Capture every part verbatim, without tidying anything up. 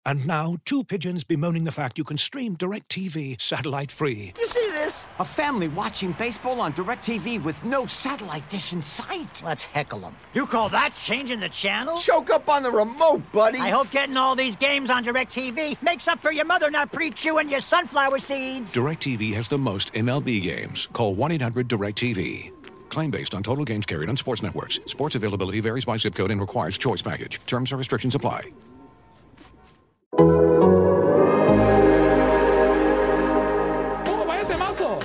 And now, two pigeons bemoaning the fact you can stream DirecTV satellite-free. You see this? A family watching baseball on DirecTV with no satellite dish in sight. Let's heckle them. You call that changing the channel? Choke up on the remote, buddy. I hope getting all these games on DirecTV makes up for your mother not pre-chewing your sunflower seeds. DirecTV has the most M L B games. Call one eight hundred direct T V. Claim based on total games carried on sports networks. Sports availability varies by zip code and requires choice package. Terms and restrictions apply. ¡Oh, vaya temazo!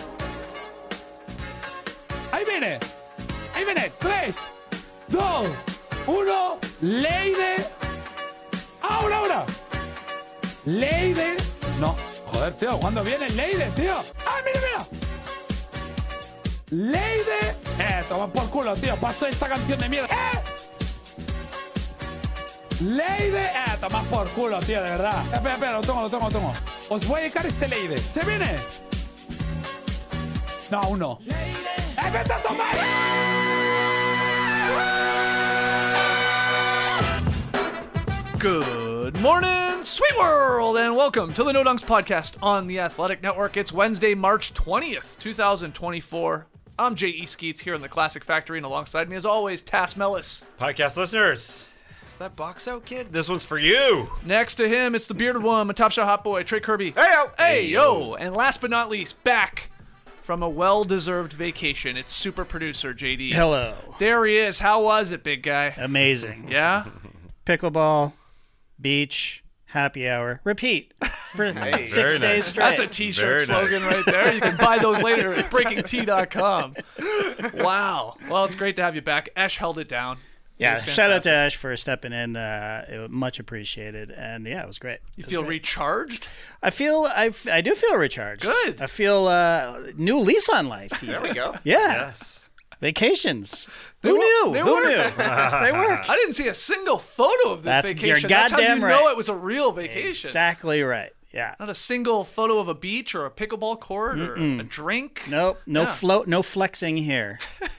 Ahí viene. Ahí viene. Tres, dos, uno. Leide. Ahora, ahora. Leide. No. Joder, tío. ¿Cuándo viene Leide, tío? ¡Ah, mira, mira! Leide. Eh, toma por culo, tío. Paso esta canción de mierda. ¡Eh! Leide. Eh, toma por culo, tío, de verdad. Espera, espera, lo tengo, lo tengo, lo tengo. Os voy a dedicar este Leide. ¿Se viene? No, aún no. ¡Leide! ¡Eh, vete a tomar! Good morning, sweet world, and welcome to the No Dunks podcast on the Athletic Network. It's Wednesday, March twentieth, twenty twenty-four. I'm J E. Skeets here in the Classic Factory, and alongside me, as always, Tass Mellis. Podcast listeners, is that box out, kid? This one's for you. Next to him, it's the bearded one, my top shot hot boy, Trey Kirby. Hey, yo. Hey, yo. And last but not least, back from a well-deserved vacation, it's super producer J D. Hello. There he is. How was it, big guy? Amazing. Yeah? Pickleball, beach, happy hour, repeat for Hey, six very days nice. straight. That's a t-shirt Very slogan nice. right there. You can buy those later at breaking tea dot com. Wow. Well, it's great to have you back. Ash held it down. It Yeah, was shout out to fantastic. Ash for stepping in. Uh, it was much appreciated, and yeah, it was great. You It was feel great. recharged? I feel I, f- I do feel recharged. Good. I feel uh, new lease on life. There we go. Yeah. Yes. Vacations. They Who wo- knew? they Who work. knew? They work. I didn't see a single photo of this That's- you're vacation. That's how you goddamn know right. it was a real vacation. Exactly right. Yeah. Not a single photo of a beach or a pickleball court or a drink. Nope. No Yeah. float. No flexing here.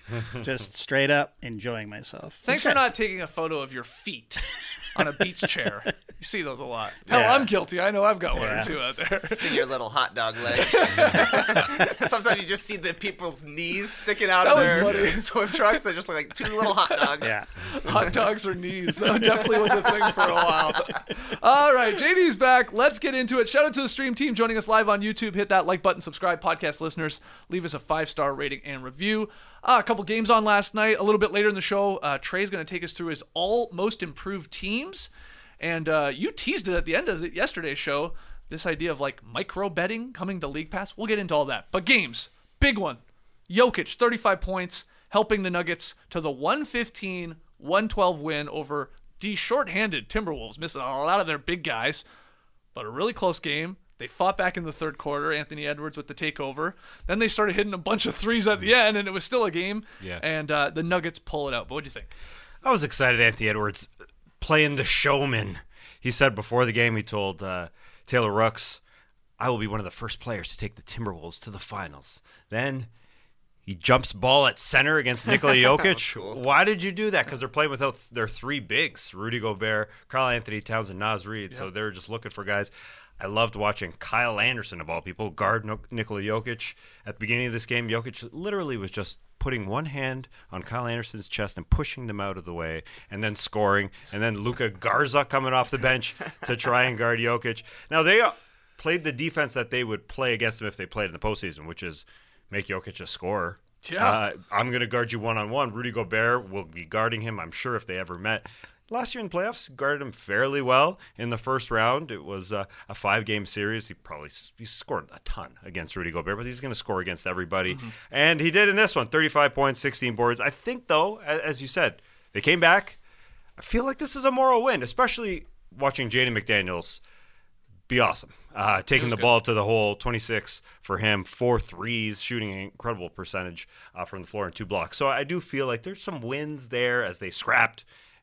Just straight up enjoying myself. Thanks It's for good. not taking a photo of your feet on a beach chair. You see those a lot. Hell, Yeah. I'm guilty. I know I've got one Yeah. or two out there. See your little hot dog legs. Sometimes you just see the people's knees sticking out That of was their funny. swim trunks. They just look like two little hot dogs. Yeah. Hot dogs or knees. That definitely was a thing for a while. All right, J D's back. Let's get into it. Shout out to the stream team joining us live on YouTube. Hit that like button, subscribe, podcast listeners. Leave us a five-star rating and review. Uh, a couple games on last night. A little bit later in the show, uh, Trey's going to take us through his all most improved teams. And uh, you teased it at the end of the, yesterday's show, this idea of like micro betting coming to League Pass. We'll get into all that. But games, big one. Jokic, thirty-five points, helping the Nuggets to the one fifteen one twelve win over the shorthanded Timberwolves, missing a lot of their big guys, but a really close game. They fought back in the third quarter, Anthony Edwards with the takeover. Then they started hitting a bunch of threes at the end, and it was still a game. Yeah. And uh, the Nuggets pull it out. But what do you think? I was excited Anthony Edwards playing the showman. He said before the game, he told uh, Taylor Rooks, I will be one of the first players to take the Timberwolves to the finals. Then he jumps ball at center against Nikola Jokic. Cool. Why did you do that? Because they're playing without their three bigs, Rudy Gobert, Karl Anthony Towns, and Naz Reid. Yep. So they're just looking for guys. I loved watching Kyle Anderson, of all people, guard no- Nikola Jokic. At the beginning of this game, Jokic literally was just putting one hand on Kyle Anderson's chest and pushing them out of the way, and then scoring. And then Luka Garza coming off the bench to try and guard Jokic. Now, they uh, played the defense that they would play against him if they played in the postseason, which is make Jokic a scorer. Yeah. Uh, I'm going to guard you one-on-one. Rudy Gobert will be guarding him, I'm sure, if they ever met. Last year in the playoffs, guarded him fairly well in the first round. It was uh, a five-game series. He probably he scored a ton against Rudy Gobert, but he's going to score against everybody. Mm-hmm. And he did in this one, thirty-five points, sixteen boards. I think, though, as you said, they came back. I feel like this is a moral win, especially watching Jaden McDaniels be awesome. Uh, taking the good. ball to the hole, twenty-six for him, four threes, shooting an incredible percentage uh, from the floor and two blocks. So I do feel like there's some wins there as they scrapped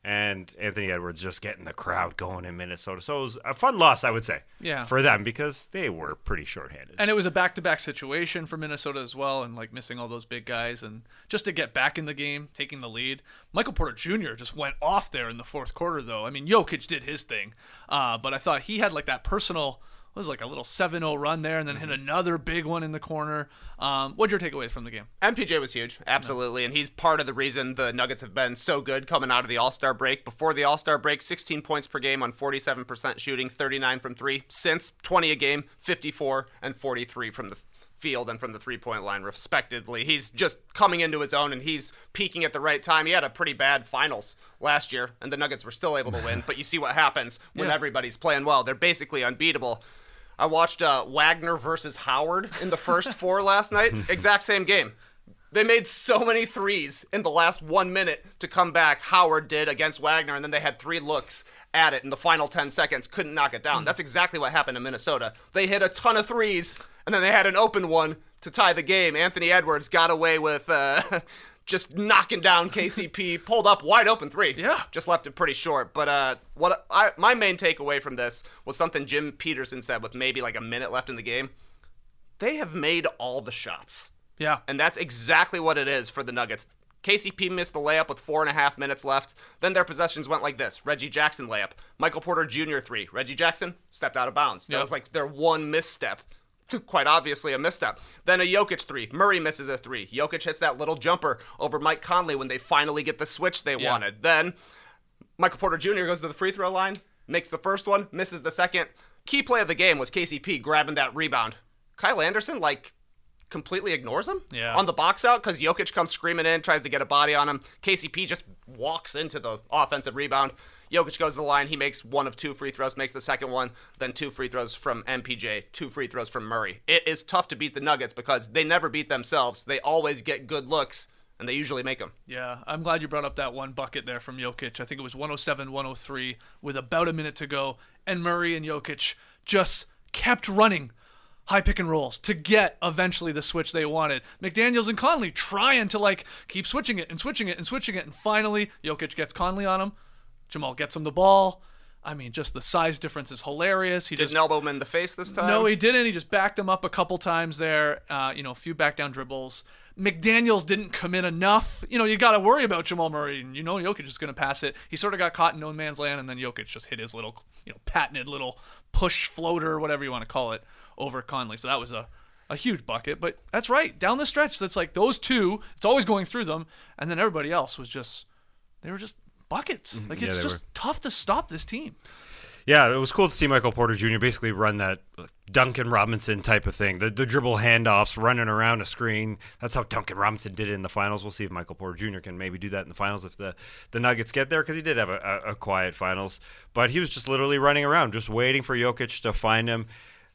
and Anthony Edwards just getting the crowd going in Minnesota. So it was a fun loss, I would say, Yeah. for them because they were pretty shorthanded. And it was a back-to-back situation for Minnesota as well, and like missing all those big guys, and just to get back in the game, taking the lead. Michael Porter Junior just went off there in the fourth quarter, though. I mean, Jokic did his thing, uh, but I thought he had like that personal. It was like a little seven oh run there, and then hit another big one in the corner. Um, what'd your takeaway from the game? M P J was huge, absolutely, and he's part of the reason the Nuggets have been so good coming out of the All-Star break. Before the All-Star break, sixteen points per game on forty-seven percent shooting, thirty-nine from three. Since, twenty a game, fifty-four and forty-three from the field and from the three-point line, respectively. He's just coming into his own, and he's peaking at the right time. He had a pretty bad finals last year, and the Nuggets were still able to win, but you see what happens when Yeah. everybody's playing well. They're basically unbeatable. I watched uh, Wagner versus Howard in the first four last night. Exact same game. They made so many threes in the last one minute to come back. Howard did against Wagner, and then they had three looks at it in the final ten seconds. Couldn't knock it down. That's exactly what happened in Minnesota. They hit a ton of threes, and then they had an open one to tie the game. Anthony Edwards got away with uh, just knocking down K C P, pulled up wide open three. Yeah. Just left it pretty short. But uh, what I my main takeaway from this was something Jim Peterson said with maybe like a minute left in the game. They have made all the shots. Yeah. And that's exactly what it is for the Nuggets. K C P missed the layup with four and a half minutes left. Then their possessions went like this. Reggie Jackson layup. Michael Porter Junior three. Reggie Jackson stepped out of bounds. That Yep. was like their one misstep. Quite obviously a misstep. Then a Jokic three. Murray misses a three. Jokic hits that little jumper over Mike Conley when they finally get the switch they Yeah. wanted. Then Michael Porter Junior goes to the free throw line, makes the first one, misses the second. Key play of the game was K C P grabbing that rebound. Kyle Anderson, like, completely ignores him Yeah. on the box out because Jokic comes screaming in, tries to get a body on him. K C P just walks into the offensive rebound. Jokic goes to the line. He makes one of two free throws, makes the second one, then two free throws from M P J, two free throws from Murray. It is tough to beat the Nuggets because they never beat themselves. They always get good looks, and they usually make them. Yeah, I'm glad you brought up that one bucket there from Jokic. I think it was one oh seven one oh three with about a minute to go, and Murray and Jokic just kept running high pick and rolls to get eventually the switch they wanted. McDaniels and Conley trying to like keep switching it and switching it and switching it, and finally Jokic gets Conley on him. Jamal gets him the ball. I mean, just the size difference is hilarious. He Didn't just elbow him in the face this time? No, he didn't. He just backed him up a couple times there. Uh, you know, a few back down dribbles. McDaniels didn't commit enough. You know, you got to worry about Jamal Murray, and you know Jokic is going to pass it. He sort of got caught in no man's land, and then Jokic just hit his little, you know, patented little push floater, whatever you want to call it, over Conley. So that was a, a huge bucket. But that's right. Down the stretch, that's like those two, it's always going through them, and then everybody else was just, they were just buckets. Like, Yeah, it's they just were. tough to stop this team. Yeah, it was cool to see Michael Porter Junior basically run that Duncan Robinson type of thing. The, the dribble handoffs, running around a screen. That's how Duncan Robinson did it in the finals. We'll see if Michael Porter Junior can maybe do that in the finals if the, the Nuggets get there, because he did have a, a, a quiet finals. But he was just literally running around, just waiting for Jokic to find him.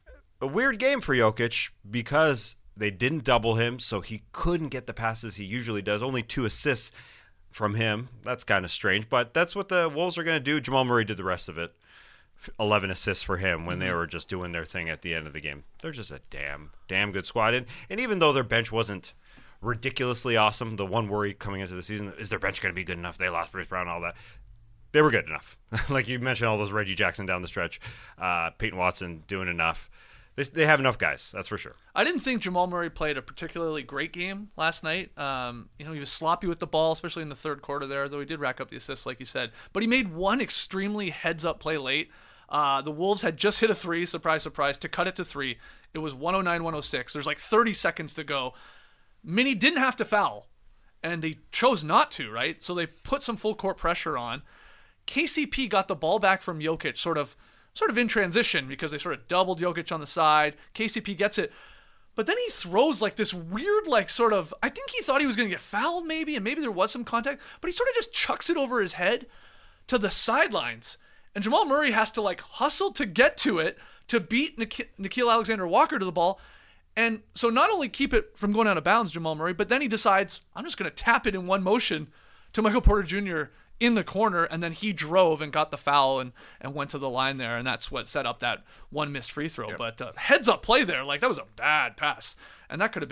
A weird game for Jokic because they didn't double him, so he couldn't get the passes he usually does. Only two assists from him. That's kind of strange, but that's what the Wolves are going to do. Jamal Murray did the rest of it. eleven assists for him when they were just doing their thing at the end of the game. They're just a damn, damn good squad. And, and even though their bench wasn't ridiculously awesome, the one worry coming into the season, is their bench going to be good enough? They lost Bruce Brown and all that. They were good enough. Like you mentioned, all those Reggie Jackson down the stretch, uh, Peyton Watson doing enough. They, they have enough guys, that's for sure. I didn't think Jamal Murray played a particularly great game last night. Um, you know, he was sloppy with the ball, especially in the third quarter there, though he did rack up the assists, like you said. But he made one extremely heads-up play late. Uh, the Wolves had just hit a three, surprise, surprise, to cut it to three. It was one oh nine one oh six. There's like thirty seconds to go. Minnie didn't have to foul, and they chose not to, right? So they put some full-court pressure on. K C P got the ball back from Jokic sort of sort of in transition because they sort of doubled Jokic on the side. K C P gets it. But then he throws like this weird, like sort of, I think he thought he was going to get fouled maybe, and maybe there was some contact, but he sort of just chucks it over his head to the sidelines. And Jamal Murray has to like hustle to get to it to beat Nik- Nickeil Alexander-Walker to the ball. And so not only keep it from going out of bounds, Jamal Murray, but then he decides, I'm just going to tap it in one motion to Michael Porter Junior in the corner, and then he drove and got the foul and, and went to the line there, and that's what set up that one missed free throw. Yep. But uh, heads-up play there, like that was a bad pass, and that could have been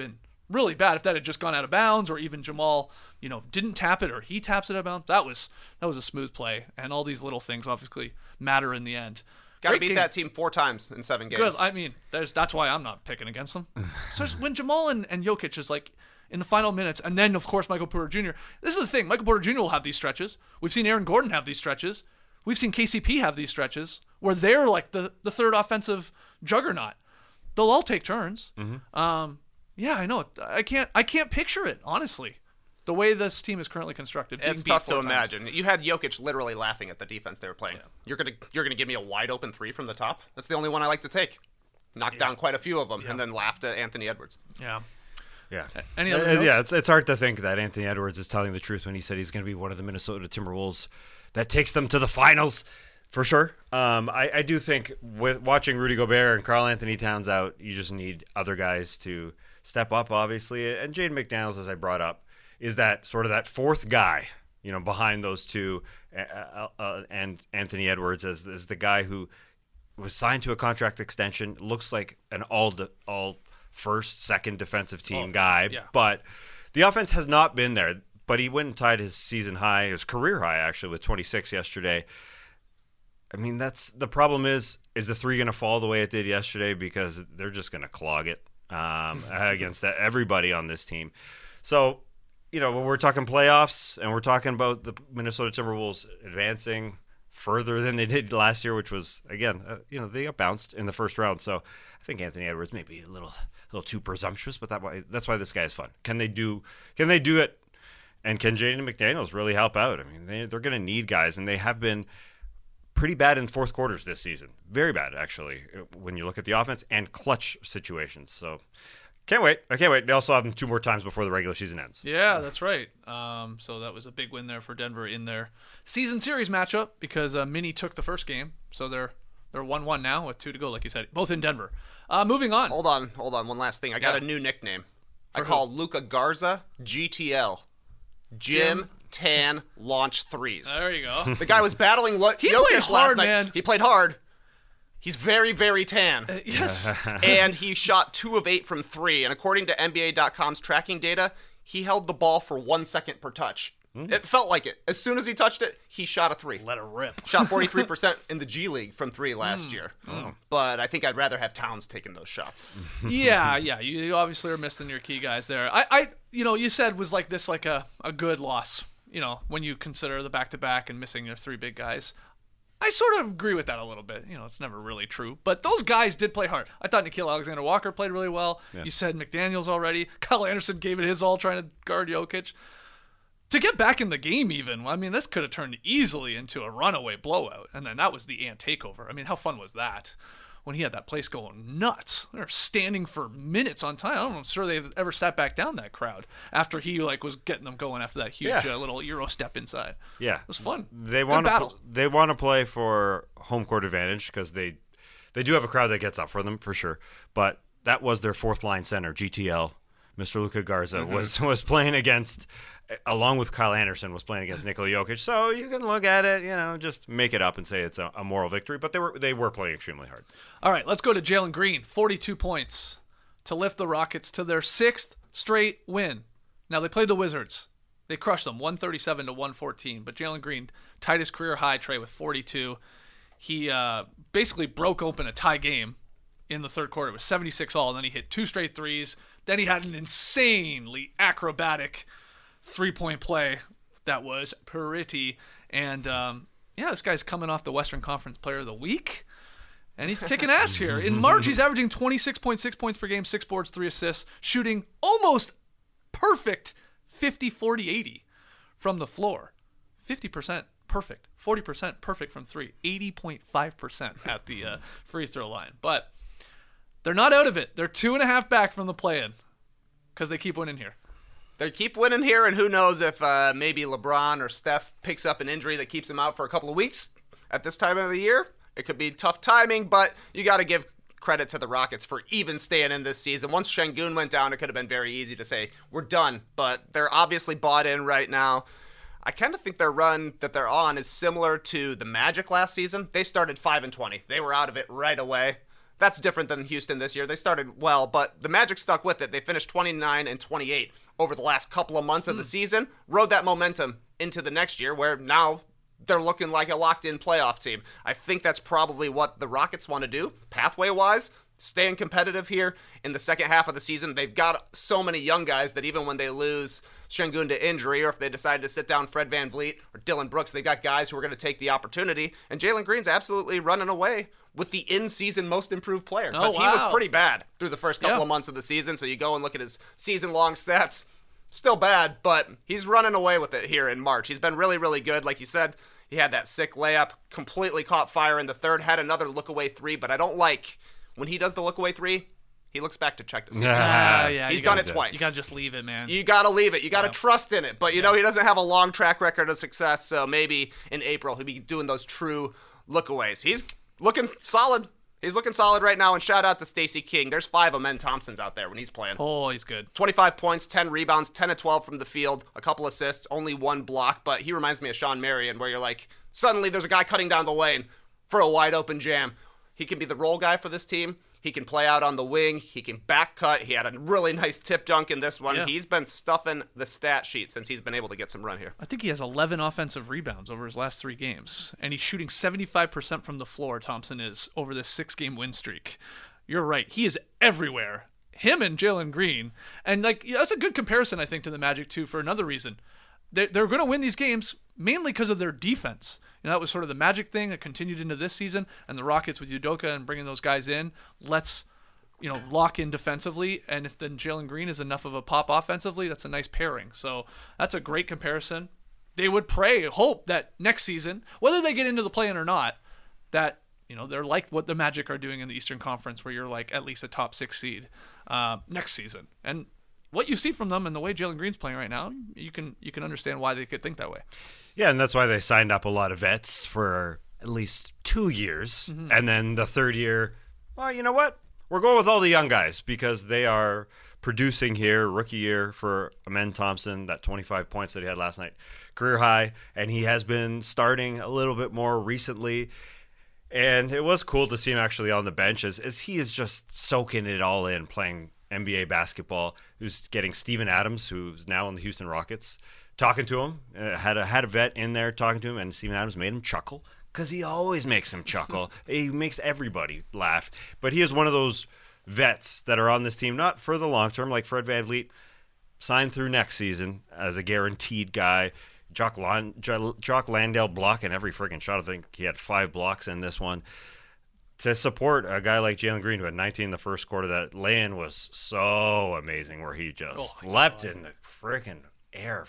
really bad. If that had just gone out of bounds, or even Jamal, you know, didn't tap it, or he taps it out of bounds, that was that was a smooth play. And all these little things obviously matter in the end. Got to Great beat game. that team four times in seven games. Good. I mean, there's that's why I'm not picking against them. So when Jamal and, and Jokic is like in the final minutes, and then of course Michael Porter Junior This is the thing. Michael Porter Junior will have these stretches. We've seen Aaron Gordon have these stretches. We've seen K C P have these stretches where they're like the, the third offensive juggernaut. They'll all take turns. Mm-hmm. Um, yeah, I know. I can't. I can't picture it honestly. The way this team is currently constructed, being It's beat tough four to times. imagine. You had Jokic literally laughing at the defense they were playing. Yeah. You're gonna you're gonna give me a wide open three from the top. That's the only one I like to take. Knocked down quite a few of them, Yeah. and then laughed at Anthony Edwards. Yeah. Yeah. Any other Uh, notes? yeah, it's it's hard to think that Anthony Edwards is telling the truth when he said he's going to be one of the Minnesota Timberwolves that takes them to the finals for sure. Um, I, I do think with watching Rudy Gobert and Karl Anthony Towns out, you just need other guys to step up, obviously. And Jaden McDaniels, as I brought up, is that sort of that fourth guy, you know, behind those two, uh, uh, and Anthony Edwards as, as the guy who was signed to a contract extension, looks like an all de- all first, second defensive team Oh, guy, yeah. but the offense has not been there. But he went and tied his season high, his career high actually, with twenty-six yesterday. I mean, that's the problem. Is is the three going to fall the way it did yesterday? Because they're just going to clog it um, against everybody on this team. So, you know, when we're talking playoffs and we're talking about the Minnesota Timberwolves advancing further than they did last year, which was, again, uh, you know, they got bounced in the first round. So I think Anthony Edwards may be a little, a little too presumptuous, but that why that's why this guy is fun. Can they do? Can they do it? And can Jaden McDaniels really help out? I mean, they, they're going to need guys, and they have been pretty bad in fourth quarters this season. Very bad, actually, when you look at the offense and clutch situations. So can't wait. I can't wait. They also have them two more times before the regular season ends. Yeah, that's right. Um, so that was a big win there for Denver in their season series matchup because uh, Minnie took the first game. So they're they're one one now with two to go, like you said, both in Denver. Uh, moving on. Hold on, hold on. One last thing. I got Yeah. a new nickname. I For who? call Luka Garza G T L. Jim, Jim? Tan Launch Threes. There you go. The guy was battling what He Jokic played last hard, night. man. He played hard. He's very, very tan. Uh, yes. And he shot two of eight from three. And according to N B A dot com's tracking data, he held the ball for one second per touch. It felt like it. As soon as he touched it, he shot a three. Let it rip. Shot forty-three percent in the G League from three last year. But I think I'd rather have Towns taking those shots. yeah, yeah. You, you obviously are missing your key guys there. I, I, you know, you said was like this, like a, a good loss. You know, when you consider the back to back and missing your three big guys. I sort of agree with that a little bit. You know, it's never really true. But those guys did play hard. I thought Nickeil Alexander-Walker played really well. Yeah. You said McDaniels already. Kyle Anderson gave it his all trying to guard Jokic. To get back in the game even, I mean, this could have turned easily into a runaway blowout. And then that was the Ant takeover. I mean, how fun was that? When he had that place going nuts. They were standing for minutes on time. I don't know, I'm sure they've ever sat back down, that crowd, after he like was getting them going after that huge Yeah. uh, little Euro step inside. Yeah, It was fun. They Good want to battle. they want to play for home court advantage because they they do have a crowd that gets up for them for sure. But that was their fourth line center, G T L, Mister Luka Garza Mm-hmm. was was playing against, along with Kyle Anderson, was playing against Nikola Jokic. So you can look at it, you know, just make it up and say it's a, a moral victory. But they were they were playing extremely hard. All right, let's go to Jalen Green. forty-two points to lift the Rockets to their sixth straight win. Now, they played the Wizards. They crushed them, one thirty-seven to one fourteen. But Jalen Green tied his career high, Trey, with forty-two. He uh, basically broke open a tie game in the third quarter. It was seventy-six all, and then he hit two straight threes. Then he had an insanely acrobatic three-point play that was pretty. And, um, yeah, this guy's coming off the Western Conference Player of the Week. And he's kicking ass here. In March, he's averaging twenty-six point six points per game, six boards, three assists, shooting almost perfect fifty forty eighty from the floor. fifty percent perfect, forty percent perfect from three, eighty point five percent at the uh, free throw line. But they're not out of it. They're two and a half back from the play-in because they keep winning here. They keep winning here, and who knows if uh, maybe LeBron or Steph picks up an injury that keeps him out for a couple of weeks at this time of the year. It could be tough timing, but you got to give credit to the Rockets for even staying in this season. Once Şengün went down, it could have been very easy to say, we're done. But they're obviously bought in right now. I kind of think their run that they're on is similar to the Magic last season. They started five and twenty. They were out of it right away. That's different than Houston this year. They started well, but the Magic stuck with it. They finished twenty-nine and twenty-eight over the last couple of months of mm. the season, rode that momentum into the next year where now they're looking like a locked-in playoff team. I think that's probably what the Rockets want to do, pathway-wise, staying competitive here in the second half of the season. They've got so many young guys that even when they lose Şengün to injury, or if they decide to sit down Fred VanVleet or Dylan Brooks, they've got guys who are going to take the opportunity. And Jalen Green's absolutely running away with the in-season most improved player, because oh, wow. he was pretty bad through the first couple yeah. of months of the season. So you go and look at his season-long stats, still bad, but he's running away with it here in March. He's been really, really good. Like you said, he had that sick layup, completely caught fire in the third, had another look-away three, but I don't like when he does the look-away three, he looks back to check to see. Uh, yeah, he's done it do. twice. You got to just leave it, man. You got to leave it. You got to yeah. trust in it. But, you yeah. know, he doesn't have a long track record of success, so maybe in April he'll be doing those true look-aways. He's looking solid. He's looking solid right now, and shout out to Stacey King. There's five Amen Thompsons out there when he's playing. Oh, he's good. twenty-five points, ten rebounds, ten of twelve from the field, a couple assists, only one block, but he reminds me of Sean Marion, where you're like, suddenly there's a guy cutting down the lane for a wide-open jam. He can be the role guy for this team. He can play out on the wing. He can back cut. He had a really nice tip dunk in this one. Yeah. He's been stuffing the stat sheet since he's been able to get some run here. I think he has eleven offensive rebounds over his last three games, and he's shooting seventy-five percent from the floor, Thompson is, over this six-game win streak. You're right. He is everywhere. Him and Jalen Green. And, like, that's a good comparison, I think, to the Magic, too, for another reason. They're, they're going to win these games mainly because of their defense. You know, that was sort of the Magic thing that continued into this season, and the Rockets with Udoka and bringing those guys in. Let's, you know, lock in defensively, and if then Jalen Green is enough of a pop offensively, that's a nice pairing. So that's a great comparison. They would pray, hope that next season, whether they get into the play-in or not, that, you know, they're like what the Magic are doing in the Eastern Conference, where you're like at least a top six seed uh, next season. And what you see from them and the way Jalen Green's playing right now, you can you can understand why they could think that way. Yeah, and that's why they signed up a lot of vets for at least two years. Mm-hmm. And then the third year, well, you know what? We're going with all the young guys because they are producing here. Rookie year for Amen Thompson, that twenty-five points that he had last night, career high. And he has been starting a little bit more recently. And it was cool to see him actually on the bench as, as he is just soaking it all in, playing N B A basketball. He was getting Steven Adams, who's now on the Houston Rockets, talking to him. Uh, had a had a vet in there talking to him, and Steven Adams made him chuckle because he always makes him chuckle. He makes everybody laugh. But he is one of those vets that are on this team, not for the long term, like Fred VanVleet, signed through next season as a guaranteed guy. Jock, Lan- Jock Landale blocking every freaking shot. I think he had five blocks in this one. To support a guy like Jalen Green, who had nineteen in the first quarter, that lay-in was so amazing, where he just oh, leapt God. in the freaking air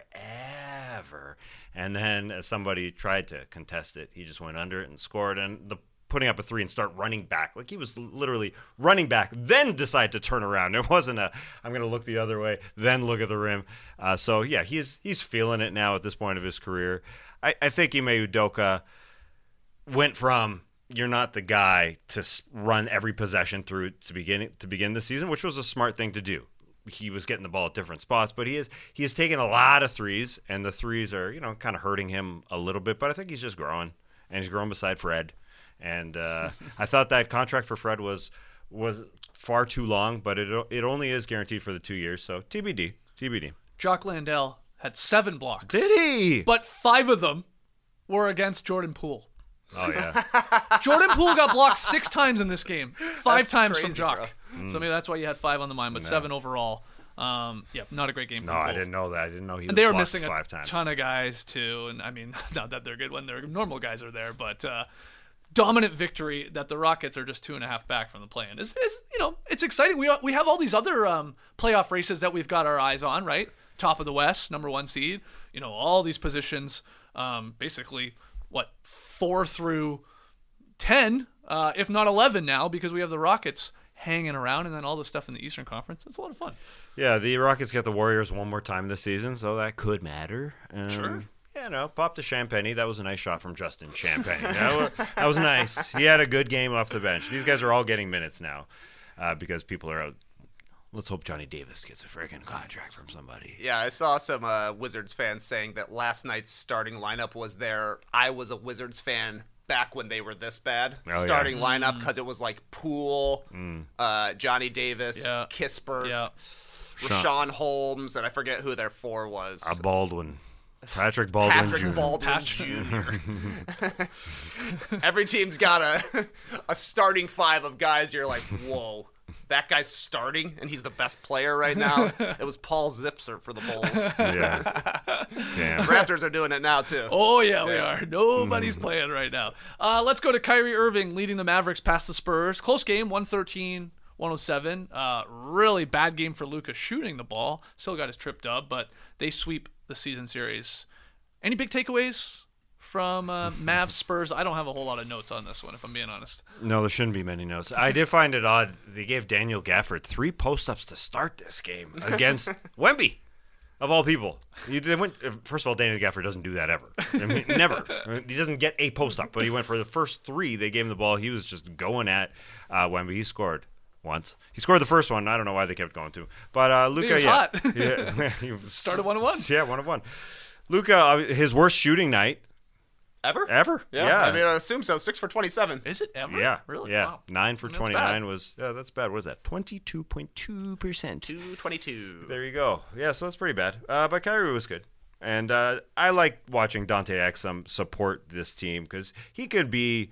forever. And then as somebody tried to contest it, he just went under it and scored. And the putting up a three and start running back, like he was literally running back, then decide to turn around. It wasn't a, I'm going to look the other way, then look at the rim. Uh, so, yeah, he's he's feeling it now at this point of his career. I, I think Ime Udoka went from, you're not the guy to run every possession through to begin to begin the season, which was a smart thing to do. He was getting the ball at different spots, but he is he has taken a lot of threes, and the threes are, you know, kind of hurting him a little bit. But I think he's just growing, and he's growing beside Fred. And uh, I thought that contract for Fred was was far too long, but it it only is guaranteed for the two years. So T B D, T B D. Jock Landale had seven blocks. Did he? But five of them were against Jordan Poole. Oh, yeah. Jordan Poole got blocked six times in this game. Five that's times crazy, from Jock. Mm. So maybe that's why you had five on the mind, but no. seven overall. Um, yeah, not a great game for No, Poole. I didn't know that. I didn't know he was And they were blocked missing five a times. ton of guys, too. And, I mean, not that they're good when their normal guys are there, but uh, dominant victory that the Rockets are just two and a half back from the play-in. It's, it's, you know, it's exciting. We, we have all these other um, playoff races that we've got our eyes on, right? Top of the West, number one seed. You know, all these positions, um, basically, what, four through ten, uh, if not eleven now, because we have the Rockets hanging around, and then all the stuff in the Eastern Conference. It's a lot of fun. Yeah, the Rockets get the Warriors one more time this season, so that could matter. Um, sure. Yeah, no, pop to Champagne. That was a nice shot from Justin Champagne. that, was, that was nice. He had a good game off the bench. These guys are all getting minutes now uh, because people are out. Let's hope Johnny Davis gets a freaking contract from somebody. Yeah, I saw some uh, Wizards fans saying that last night's starting lineup was their I was a Wizards fan back when they were this bad. Oh, yeah. Starting lineup because it was like Poole, Mm. uh, Johnny Davis, Yeah. Kispert, Yeah. Rashawn Holmes, and I forget who their four was. Uh, Baldwin. Patrick Baldwin Patrick Junior Baldwin Pat- Junior Every team's got a a starting five of guys. You're like, whoa, that guy's starting, and he's the best player right now. It was Paul Zipser for the Bulls. Yeah. Damn. Raptors are doing it now too. Oh, yeah, we Yeah. are. Nobody's playing right now. Uh, let's go to Kyrie Irving leading the Mavericks past the Spurs. Close game, one thirteen, one oh seven. Uh, really bad game for Luka shooting the ball. Still got his trip dub, but they sweep the season series. Any big takeaways from uh, Mavs Spurs? I don't have a whole lot of notes on this one, if I'm being honest. No, there shouldn't be many notes. I did find it odd. They gave Daniel Gafford three post-ups to start this game against Wemby, of all people. You, they went, first of all, Daniel Gafford doesn't do that ever. I mean, never. I mean, he doesn't get a post-up, but he went for the first three. They gave him the ball. He was just going at uh, Wemby. He scored once. He scored the first one. I don't know why they kept going to. But uh, Luka, He was yeah. hot. yeah he was, Started one and one. Yeah, one and one. Luka, uh, his worst shooting night Ever? ever. Yeah. yeah. I mean, I assume so. Six for twenty-seven. Is it ever? Yeah, Really? Yeah, Wow. nine for That's twenty-nine bad. was yeah, that's bad. What is that? Twenty-two point two percent. two twenty-two. There you go. Yeah, so that's pretty bad. Uh, but Kyrie was good, and uh, I like watching Dante Exum support this team because he could be.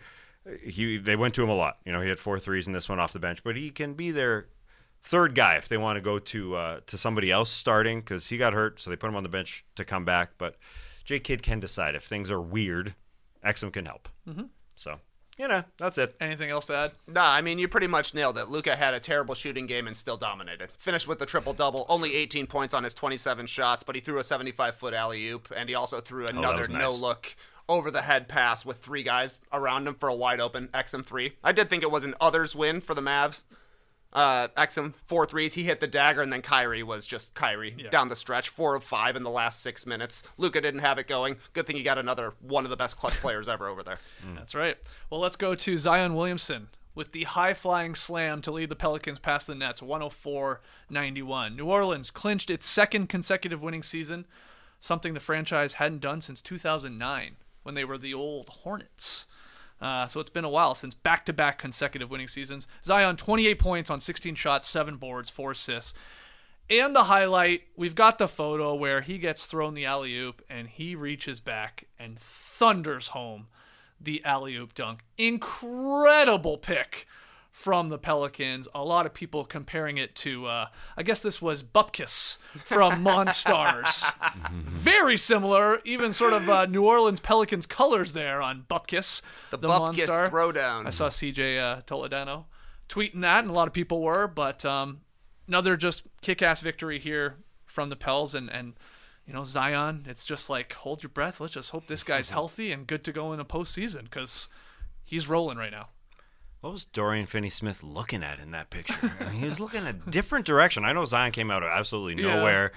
He they went to him a lot. You know, he had four threes in this one off the bench, but he can be their third guy if they want to go to uh, to somebody else starting because he got hurt, so they put him on the bench to come back. But J Kidd can decide if things are weird. Exum can help. Mm-hmm. So, you know, that's it. Anything else to add? Nah, I mean, you pretty much nailed it. Luka had a terrible shooting game and still dominated. Finished with the triple-double, only eighteen points on his twenty-seven shots, but he threw a seventy-five-foot alley-oop, and he also threw another was nice. no-look over-the-head pass with three guys around him for a wide-open Exum three. I did think it was an others win for the Mavs. Uh, Exum, four threes. He hit the dagger, and then Kyrie was just Kyrie Yeah. down the stretch. Four of five in the last six minutes. Luka didn't have it going. Good thing you got another one of the best clutch players ever over there. That's right. Well, let's go to Zion Williamson with the high-flying slam to lead the Pelicans past the Nets, one oh four ninety-one. New Orleans clinched its second consecutive winning season, something the franchise hadn't done since two thousand nine when they were the old Hornets. Uh, so it's been a while since back-to-back consecutive winning seasons. Zion, twenty-eight points on sixteen shots, seven boards, four assists. And the highlight, we've got the photo where he gets thrown the alley-oop and he reaches back and thunders home the alley-oop dunk. Incredible pick from the Pelicans. A lot of people comparing it to, uh, I guess this was Bupkis from Monstars. Very similar, even sort of uh, New Orleans Pelicans colors there on Bupkis. The, Bupkis Monstar. throwdown. I saw C J uh, Toledano tweeting that, and a lot of people were, but um, another just kick-ass victory here from the Pels, and, and you know, Zion, it's just like, hold your breath. Let's just hope this guy's healthy and good to go in the postseason, because he's rolling right now. What was Dorian Finney-Smith looking at in that picture? I mean, he was looking a different direction. I know Zion came out of absolutely Yeah. nowhere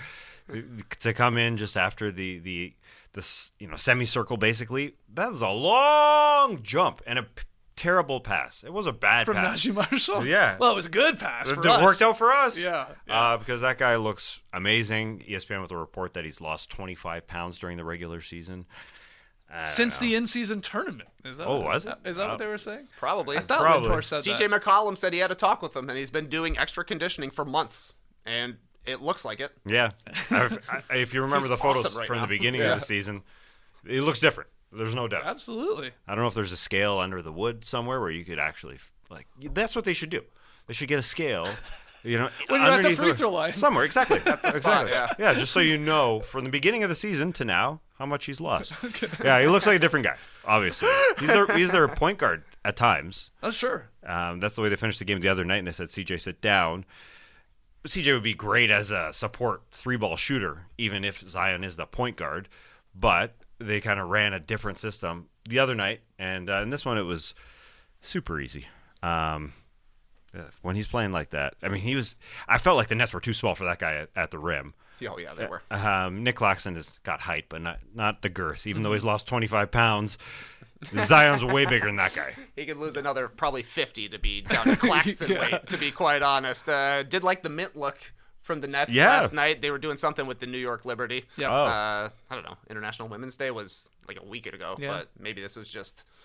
to come in just after the the the you know semicircle. Basically, that is a long jump and a p- terrible pass. It was a bad From pass. Najee Marshall? Yeah. Well, it was a good pass It for it worked us. out for us. Yeah, yeah. Uh, because that guy looks amazing. E S P N with a report that he's lost twenty-five pounds during the regular season. I don't Since know. the in-season tournament. Is that Oh, what, was it? Is that Oh. what they were saying? Probably. I thought Probably. Lindor said C J that. McCollum said he had a talk with him, and he's been doing extra conditioning for months, and it looks like it. Yeah. I've, I, if you remember He's the photos awesome right from now. the beginning Yeah. of the season, it looks different. There's no doubt. Absolutely. I don't know if there's a scale under the wood somewhere where you could actually, like, that's what they should do. They should get a scale, you know, When you're at the underneath free throw line. Somewhere, exactly. exactly. yeah. yeah, just so you know from the beginning of the season to now how much he's lost. Yeah, he looks like a different guy, obviously. He's their, he's their point guard at times. Oh, sure. Um, that's the way they finished the game the other night, and they said, C J, sit down. C J would be great as a support three-ball shooter, even if Zion is the point guard. But they kind of ran a different system the other night, and uh, in this one it was super easy. Um, uh, when he's playing like that, I mean, he was. I felt like the Nets were too small for that guy at, at the rim. Oh, yeah, they were. Um, Nick Claxton has got height, but not not the girth. Even Mm-hmm. though he's lost twenty-five pounds, Zion's way bigger than that guy. He could lose another probably fifty to be down to Claxton Yeah. weight, to be quite honest. Uh, did like the mint look from the Nets Yeah. last night. They were doing something with the New York Liberty. Yeah. Oh. Uh, I don't know. International Women's Day was like a week ago, Yeah. but maybe this was just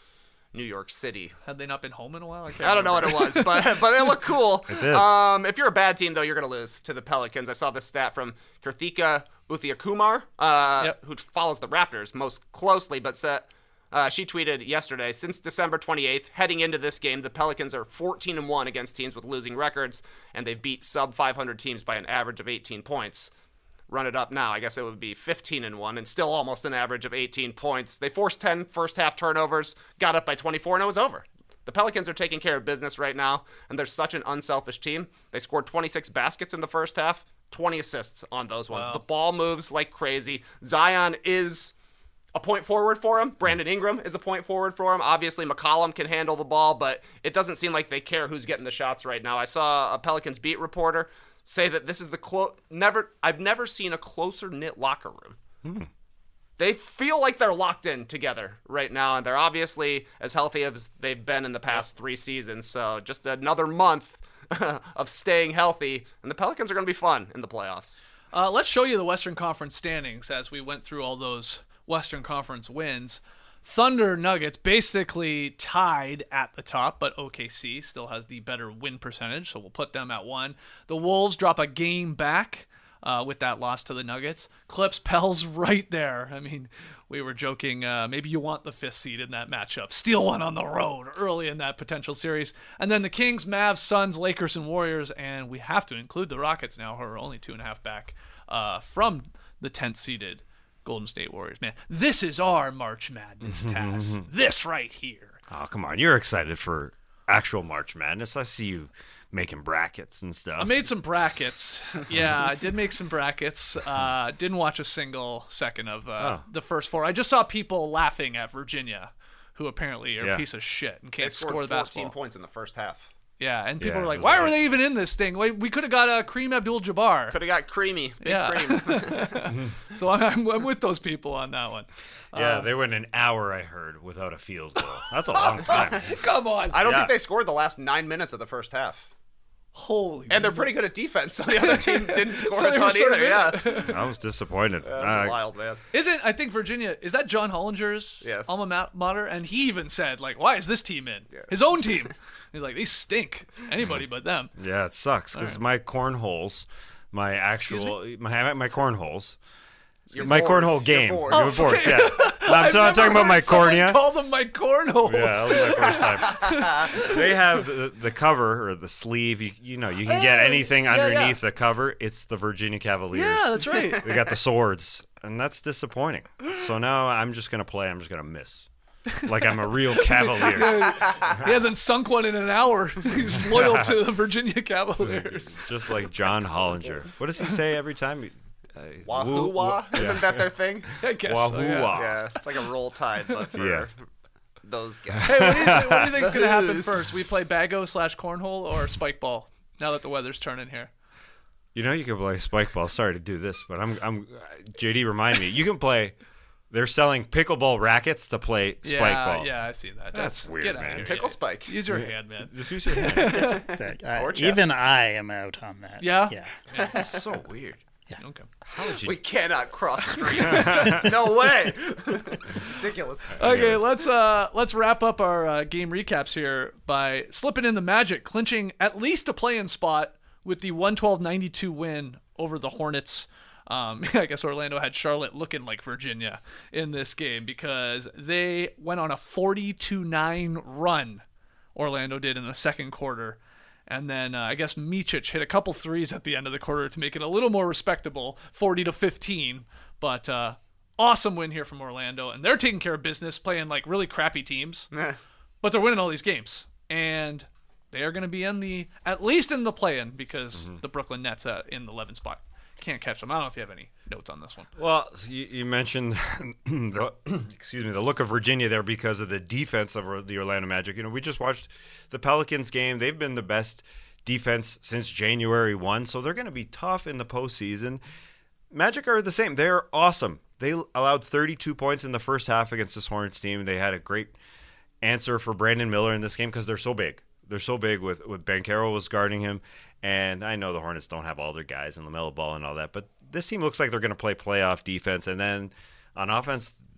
New York City. Had they not been home in a while? I, can't I don't know what it was, but but they look cool. It did. Um, if you're a bad team, though, you're going to lose to the Pelicans. I saw this stat from Karthika Uthiakumar, uh, Yep. who follows the Raptors most closely, but set, uh, she tweeted yesterday, since December twenty-eighth, heading into this game, the Pelicans are fourteen and one against teams with losing records, and they've beat sub five hundred teams by an average of eighteen points. Run it up now, I guess it would be fifteen and one, and still almost an average of eighteen points. They forced ten first half turnovers, got up by twenty-four, and it was over. The Pelicans are taking care of business right now, and they're such an unselfish team. They scored twenty-six baskets in the first half, twenty assists on those ones. Wow. The ball moves like crazy. Zion is a point forward for him. Brandon Ingram is a point forward for him. Obviously, McCollum can handle the ball, but it doesn't seem like they care who's getting the shots right now. I saw a Pelicans beat reporter say that this is the clo- never I've never seen a closer knit locker room. Hmm. They feel like they're locked in together right now, and they're obviously as healthy as they've been in the past three seasons. So just another month of staying healthy, and the Pelicans are going to be fun in the playoffs. Uh, let's show you the Western Conference standings as we went through all those Western Conference wins. Thunder Nuggets basically tied at the top, but O K C still has the better win percentage, so we'll put them at one. The Wolves drop a game back uh, with that loss to the Nuggets. Clips, Pels right there. I mean, we were joking, uh, maybe you want the fifth seed in that matchup. Steal one on the road early in that potential series. And then the Kings, Mavs, Suns, Lakers, and Warriors, and we have to include the Rockets now, who are only two and a half back uh, from the tenth seeded Golden State Warriors. Man, this is our March Madness, Taz. This right here. Oh, come on. You're excited for actual March Madness. I see you making brackets and stuff. I made some brackets. Yeah, I did make some brackets. Uh, didn't watch a single second of uh, Oh. the first four. I just saw people laughing at Virginia, who apparently are Yeah. a piece of shit and They can't scored score the fourteen basketball. points in the first half. Yeah, and people Yeah, were it like, was why like- were they even in this thing? Like, we could have got uh, Kareem Abdul-Jabbar. Could have got creamy. Big Yeah. cream. So I'm, I'm, I'm with those people on that one. Yeah, they went an hour, I heard, without a field goal. That's a long time. Come on. I don't Yeah. think they scored the last nine minutes of the first half. Holy. And they're pretty good at defense, so the other team didn't score So a they were ton sort of either. in Yeah. it. I was disappointed. That's Uh, wild, man. Isn't, I think Virginia, is that John Hollinger's Yes. alma ma- mater? And he even said, like, why is this team in? His own team. He's like, they stink. Anybody but them. Yeah, it sucks because my cornholes, my actual, my my cornholes, Your my boards, cornhole your game, boards. your boards, yeah. I'm, I've t- I'm never talking about heard my someone cornea. call them my cornholes. Yeah, that was my first time. They have the, the cover or the sleeve. You, you know, you can get Hey, anything yeah, underneath yeah. the cover. It's the Virginia Cavaliers. Yeah, that's right. They got the swords, and that's disappointing. So now I'm just gonna play. I'm just gonna miss, like I'm a real Cavalier. He hasn't sunk one in an hour. He's loyal to the Virginia Cavaliers. Just like John Hollinger. What does he say every time? Uh, Wahoo wah? Isn't that their thing? I guess Wahoo so, yeah. wah. Yeah, it's like a roll tide, but for Yeah. those guys. Hey, what do you think, what do you think's going to happen first? We play Bago slash Cornhole or Spike Ball now that the weather's turning here? You know you can play spike ball. Sorry to do this, but I'm I'm J D remind me. You can play. They're selling pickleball rackets to play spike yeah, ball. yeah, I see that. That's That's, weird, get out man. Of here. Pickle spike. Use your hand, man. Just use your hand. That- I- Or chest. even I am out on that. Yeah? Yeah. It's so weird. Okay. How would you? We cannot cross streams. No way. Ridiculous. Okay, let's uh let's wrap up our uh, game recaps here by slipping in the Magic, clinching at least a play-in spot with the one twelve ninety-two win over the Hornets. Um, I guess Orlando had Charlotte looking like Virginia in this game because they went on a forty-two nine run. Orlando did in the second quarter. And then uh, I guess Micic hit a couple threes at the end of the quarter to make it a little more respectable, forty to fifteen. But uh, awesome win here from Orlando, and they're taking care of business, playing like really crappy teams, but they're winning all these games, and they are going to be in the at least in the play-in because Mm-hmm. the Brooklyn Nets uh, in the eleventh spot can't catch them. I don't know if you have any notes on this one. Well, you, you mentioned the, excuse me, the look of Virginia there because of the defense of the Orlando Magic. You know, we just watched the Pelicans game. They've been the best defense since January first, so they're going to be tough in the postseason. Magic are the same. They're awesome. They allowed thirty-two points in the first half against this Hornets team. They had a great answer for Brandon Miller in this game because they're so big. They're so big with, with Banchero was guarding him. And I know the Hornets don't have all their guys in LaMelo Ball and all that, but this team looks like they're going to play playoff defense. And then on offense,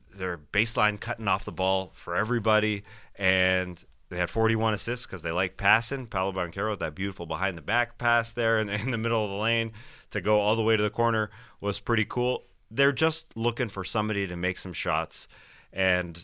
they're baseline cutting off the ball for everybody, and they had forty-one assists because they like passing. Paolo Banchero with that beautiful behind-the-back pass there in, in the middle of the lane to go all the way to the corner was pretty cool. They're just looking for somebody to make some shots, and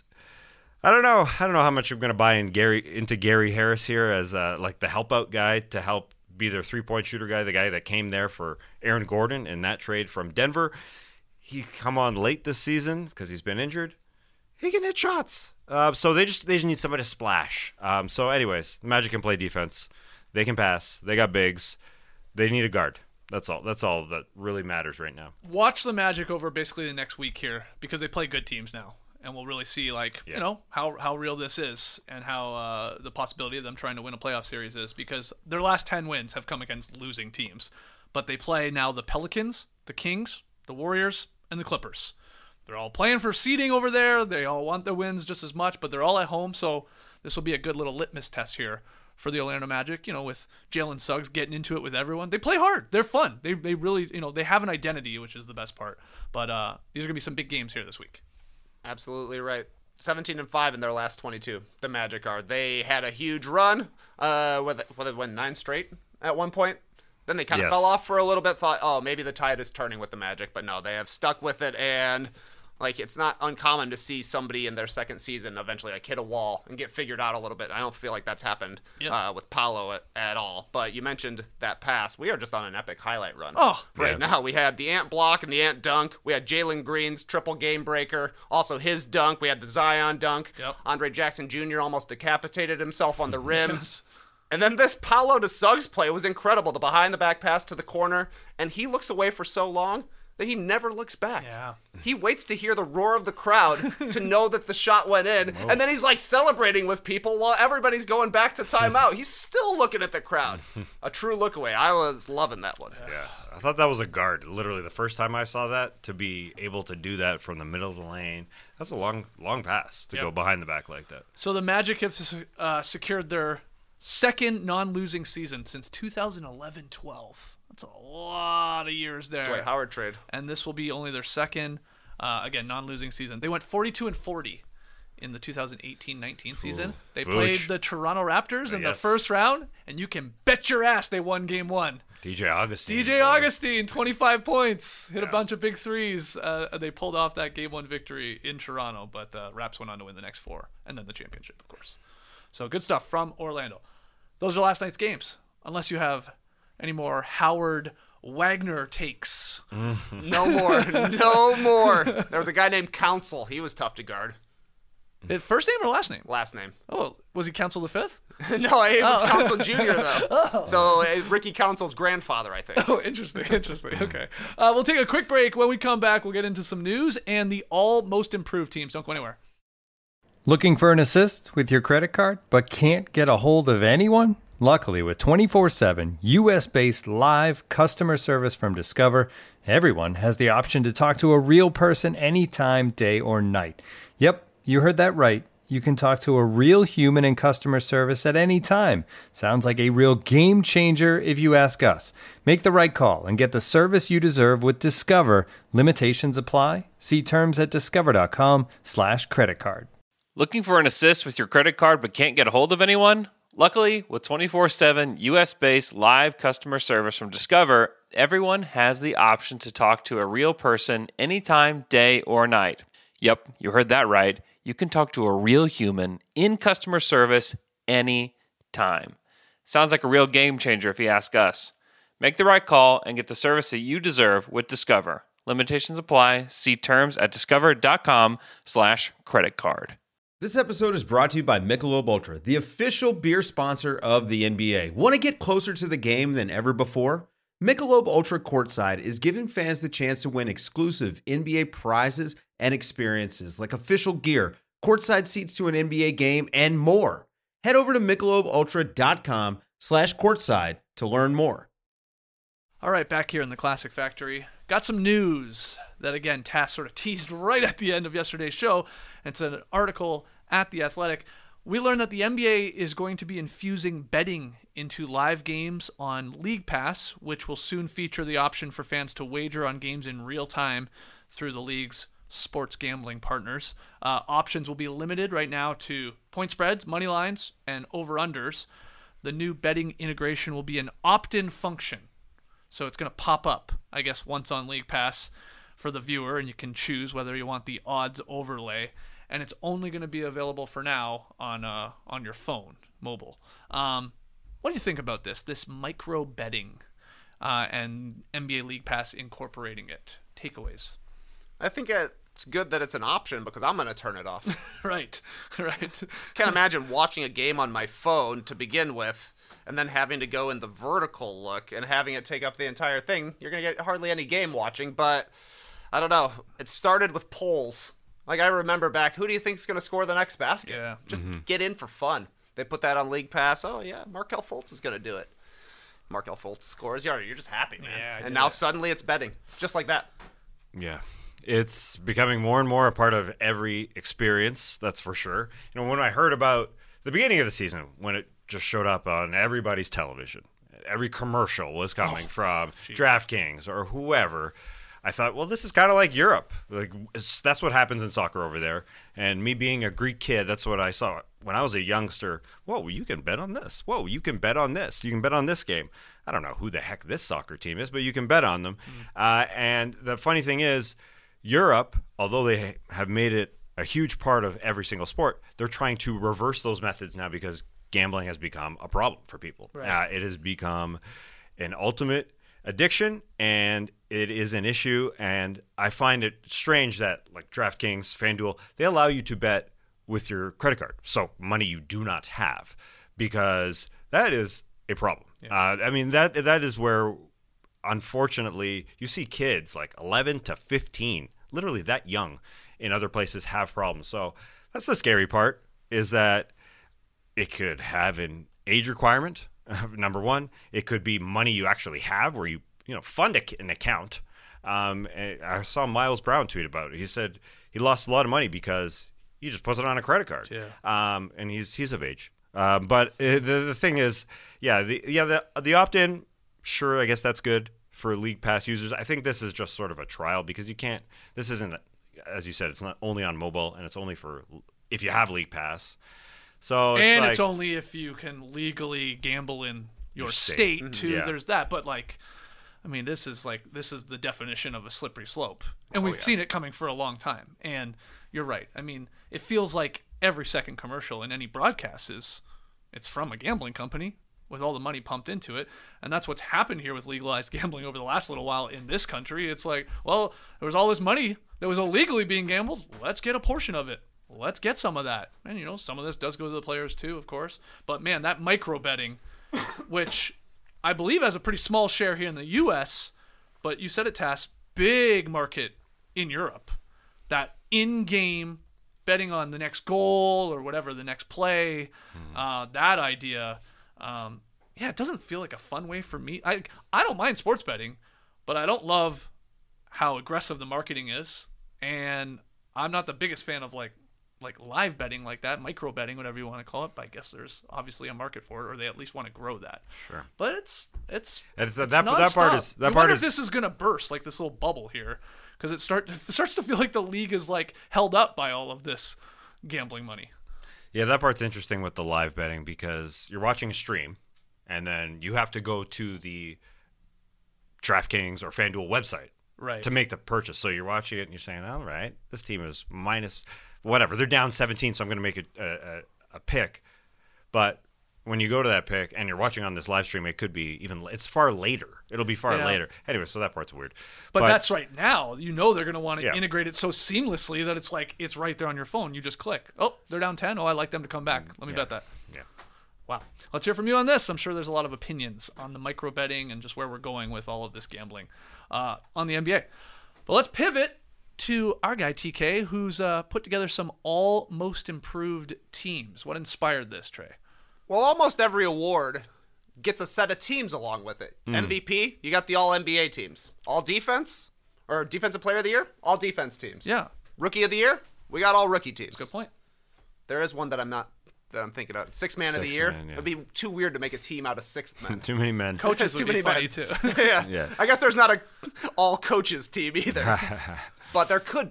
I don't know. I don't know how much I'm going to buy in Gary into Gary Harris here as uh, like the help-out guy to help be their three-point shooter guy, the guy that came there for Aaron Gordon in that trade from Denver. He come on late this season because he's been injured. He can hit shots. Uh, so they just they just need somebody to splash. Um, so anyways, the Magic can play defense. They can pass. They got bigs. They need a guard. That's all. That's all that really matters right now. Watch the Magic over basically the next week here because they play good teams now. And we'll really see, like, yeah. you know, how, how real this is and how uh, the possibility of them trying to win a playoff series is, because their last ten wins have come against losing teams. But they play now the Pelicans, the Kings, the Warriors, and the Clippers. They're all playing for seeding over there. They all want their wins just as much, but they're all at home. So this will be a good little litmus test here for the Orlando Magic, you know, with Jalen Suggs getting into it with everyone. They play hard. They're fun. They they really, you know, they have an identity, which is the best part. But uh, these are going to be some big games here this week. Absolutely right. seventeen and five in their last twenty-two. The Magic are. They had a huge run. Uh, with whether they won nine straight at one point. Then they kind of yes. fell off for a little bit. Thought, oh, maybe the tide is turning with the Magic, but no, they have stuck with it. And like, it's not uncommon to see somebody in their second season eventually like hit a wall and get figured out a little bit. I don't feel like that's happened yep. uh, with Paolo at, at all. But you mentioned that pass. We are just on an epic highlight run. Oh, right yeah. now we had the Ant block and the Ant dunk. We had Jalen Green's triple game breaker. Also his dunk. We had the Zion dunk. Yep. Andre Jackson Junior almost decapitated himself on the rim. Yes. And then this Paolo to Suggs play was incredible. The behind-the-back pass to the corner, and he looks away for so long that he never looks back. Yeah. He waits to hear the roar of the crowd to know that the shot went in, Whoa. and then he's like celebrating with people while everybody's going back to timeout. He's still looking at the crowd. A true look away. I was loving that one. Yeah, I thought that was a guard. Literally, the first time I saw that, to be able to do that from the middle of the lane, that's a long, long pass to yep. go behind the back like that. So the Magic have uh, secured their second non-losing season since two thousand eleven twelve. That's a lot of years there. Dwight Howard trade. And this will be only their second, uh, again, non-losing season. They went forty-two and forty in the two thousand eighteen nineteen season. They Vooch. played the Toronto Raptors in yes. the first round, and you can bet your ass they won game one. D J Augustine. D J Augustine, twenty-five points, hit yeah. a bunch of big threes. Uh, they pulled off that game one victory in Toronto, but uh, Raps went on to win the next four, and then the championship, of course. So good stuff from Orlando. Those are last night's games, unless you have any more Howard Wagner takes. Mm-hmm. No more. No more. There was a guy named Council. He was tough to guard. First name or last name? Last name. Oh, was he Council the Fifth? No, it was oh. Council Junior though. Oh. So uh, Ricky Council's grandfather, I think. Oh, interesting, interesting. Okay. Uh, we'll take a quick break. When we come back, we'll get into some news and the all most improved teams. Don't go anywhere. Looking for an assist with your credit card, but can't get a hold of anyone? Luckily, with twenty-four seven U S-based live customer service from Discover, everyone has the option to talk to a real person anytime, day or night. Yep, you heard that right. You can talk to a real human in customer service at any time. Sounds like a real game changer if you ask us. Make the right call and get the service you deserve with Discover. Limitations apply. See terms at discover.com slash credit card. Looking for an assist with your credit card but can't get a hold of anyone? Luckily, with twenty-four seven U S-based live customer service from Discover, everyone has the option to talk to a real person anytime, day or night. Yep, you heard that right. You can talk to a real human in customer service anytime. Sounds like a real game changer if you ask us. Make the right call and get the service that you deserve with Discover. Limitations apply. See terms at discover.com slash credit card. This episode is brought to you by Michelob Ultra, the official beer sponsor of the N B A. Want to get closer to the game than ever before? Michelob Ultra Courtside is giving fans the chance to win exclusive N B A prizes and experiences like official gear, courtside seats to an N B A game, and more. Head over to michelobultra.com slash courtside to learn more. All right, back here in the Classic Factory. Got some news that, again, Tass sort of teased right at the end of yesterday's show. It's an article at The Athletic. We learned that the N B A is going to be infusing betting into live games on League Pass, which will soon feature the option for fans to wager on games in real time through the league's sports gambling partners. Uh, options will be limited right now to point spreads, money lines, and over-unders. The new betting integration will be an opt-in function. So it's going to pop up, I guess, once on League Pass for the viewer, and you can choose whether you want the odds overlay. And it's only going to be available for now on uh, on your phone, mobile. Um, what do you think about this? This micro betting uh, and N B A League Pass incorporating it. Takeaways. I think it's good that it's an option because I'm going to turn it off. Right, right. Can't imagine watching a game on my phone to begin with and then having to go in the vertical look and having it take up the entire thing. You're going to get hardly any game watching, but I don't know. It started with polls. Like, I remember back, who do you think is going to score the next basket? Yeah. Just Mm-hmm. get in for fun. They put that on League Pass. Oh, yeah, Markelle Fultz is going to do it. Markelle Fultz scores. You're, you're just happy, man. Yeah, I and did now it. suddenly it's betting. Just like that. Yeah. It's becoming more and more a part of every experience, that's for sure. You know, when I heard about the beginning of the season, when it just showed up on everybody's television, every commercial was coming Oh, from geez. DraftKings or whoever, I thought, well, this is kind of like Europe. Like it's, that's what happens in soccer over there. And me being a Greek kid, that's what I saw when I was a youngster. Whoa, you can bet on this. Whoa, you can bet on this. You can bet on this game. I don't know who the heck this soccer team is, but you can bet on them. Mm. Uh, and the funny thing is, Europe, although they have made it a huge part of every single sport, they're trying to reverse those methods now because gambling has become a problem for people. Right. Uh, it has become an ultimate addiction, and it is an issue. And I find it strange that, like DraftKings, FanDuel, they allow you to bet with your credit card, so money you do not have, because that is a problem. Yeah. Uh, I mean, that that is where, unfortunately, you see kids like eleven to fifteen, literally that young, in other places have problems. So that's the scary part, is that it could have an age requirement. Number one, it could be money you actually have, where you you know fund a, an account. Um, and I saw Miles Brown tweet about it. He said he lost a lot of money because he just puts it on a credit card. Yeah. Um, and he's he's of age. Um, but uh, the the thing is, yeah, the yeah the the opt-in, sure, I guess that's good for League Pass users. I think this is just sort of a trial because you can't. This isn't, as you said, it's not only on mobile, and it's only for if you have League Pass. So it's and like, it's only if you can legally gamble in your, Your state, state. too. Yeah. There's that, but like, I mean, this is like this is the definition of a slippery slope, and Oh, we've yeah. seen it coming for a long time. And you're right. I mean, it feels like every second commercial in any broadcast is it's from a gambling company with all the money pumped into it, and that's what's happened here with legalized gambling over the last little while in this country. It's like, well, there was all this money that was illegally being gambled. Let's get a portion of it. Let's get some of that. And, you know, some of this does go to the players too, of course. But, man, that micro betting, which I believe has a pretty small share here in the U S, but you said it, Tass, big market in Europe. That in-game betting on the next goal or whatever, the next play, mm. uh, that idea, um, yeah, it doesn't feel like a fun way for me. I, I don't mind sports betting, but I don't love how aggressive the marketing is. And I'm not the biggest fan of, like, like live betting like that, micro betting, whatever you want to call it. But I guess there's obviously a market for it, or they at least want to grow that. Sure. But it's it's, It's, uh, it's that- that part nonstop. is- that I part wonder is- if this is gonna burst, like this little bubble here, because it start it starts to feel like the league is like held up by all of this gambling money. Yeah, that part's interesting with the live betting because you're watching a stream, and then you have to go to the DraftKings or FanDuel website Right. to make the purchase. So you're watching it and you're saying, all right, this team is minus whatever. They're down seventeen, so I'm going to make a, a, a pick. But when you go to that pick and you're watching on this live stream, it could be even – it's far later. It'll be far Yeah. later. Anyway, so that part's weird. But, that's right now. You know they're going to want to Yeah. integrate it so seamlessly that it's like it's right there on your phone. You just click. Oh, they're down ten. Oh, I like them to come back. Let me Yeah. bet that. Yeah. Wow. Let's hear from you on this. I'm sure there's a lot of opinions on the micro betting and just where we're going with all of this gambling uh, on the N B A. But let's pivot to our guy, T K, who's uh, put together some all most improved teams. What inspired this, Trey? Well, almost every award gets a set of teams along with it. Mm. M V P, you got the all N B A teams. All defense, or defensive player of the year, all defense teams. Yeah. Rookie of the year, we got all rookie teams. Good point. There is one that I'm not that I'm thinking of. Six man of the year. man, yeah. It'd be too weird to make a team out of sixth men. Too many men. Coaches Too would be many funny, men. too. yeah. Yeah. I guess there's not a all coaches team either. But there could be.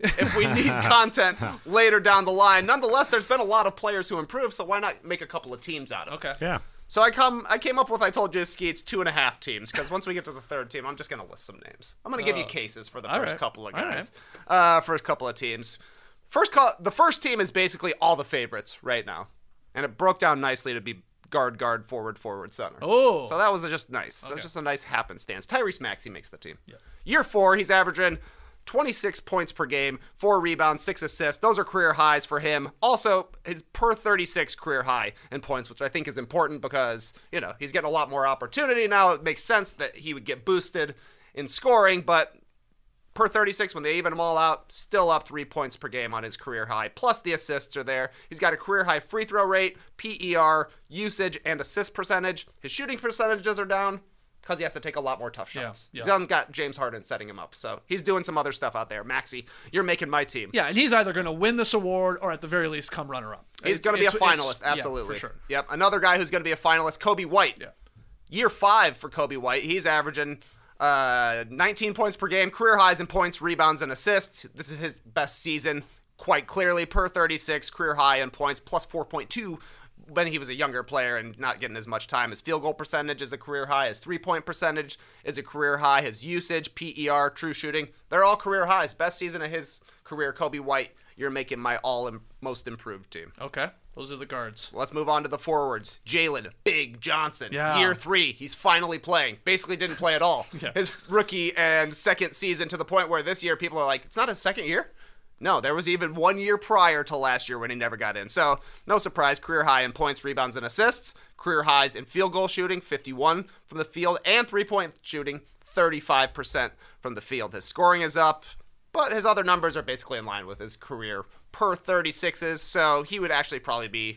if we need content later down the line. Nonetheless, there's been a lot of players who improve, so why not make a couple of teams out of it? Okay. Yeah. So I come, I came up with, I told you, Skeets, two and a half teams, because once we get to the third team, I'm just going to list some names. I'm going to give you Oh. cases for the All first right. couple of All guys. Uh, first couple of teams. First, co- the first team is basically all the favorites right now. And it broke down nicely to be guard, guard, forward, forward, center. Oh. So that was just nice. That Okay. was just a nice happenstance. Tyrese Maxey makes the team. Year four, he's averaging twenty-six points per game, four rebounds, six assists. Those are career highs for him. Also, his per thirty-six career high in points, which I think is important because, you know, he's getting a lot more opportunity now. It makes sense that he would get boosted in scoring, but per thirty-six, when they even them all out, still up three points per game on his career high. Plus the assists are there. He's got a career high free throw rate, P E R, usage, and assist percentage. His shooting percentages are down because he has to take a lot more tough shots. Yeah, yeah. He hasn't got James Harden setting him up, so he's doing some other stuff out there. Maxey, you're making my team. Yeah, and he's either going to win this award or at the very least come runner-up. He's It's- going to be a it's- finalist, it's- yeah, absolutely. for sure. Yep, another guy who's going to be a finalist, Kobe White. Yeah. Year five for Kobe White. He's averaging uh, nineteen points per game, career highs in points, rebounds, and assists. This is his best season, quite clearly. Per thirty-six, career high in points, plus four point two when he was a younger player and not getting as much time. His field goal percentage is a career high. His three-point percentage is a career high. His usage, P E R, true shooting, they're all career highs. Best season of his career, Kobe White. You're making my all im- most improved team. Okay, those are the guards. Let's move on to the forwards. Jalen Big Johnson. Yeah. Year three. He's finally playing. Basically didn't play at all. Yeah. His rookie and second season, to the point where this year people are like, it's not his second year? No, there was even one year prior to last year when he never got in. So, no surprise, career high in points, rebounds, and assists. Career highs in field goal shooting, fifty-one from the field, and three-point shooting, thirty-five percent from the field. His scoring is up, but his other numbers are basically in line with his career per thirty-sixes, so he would actually probably be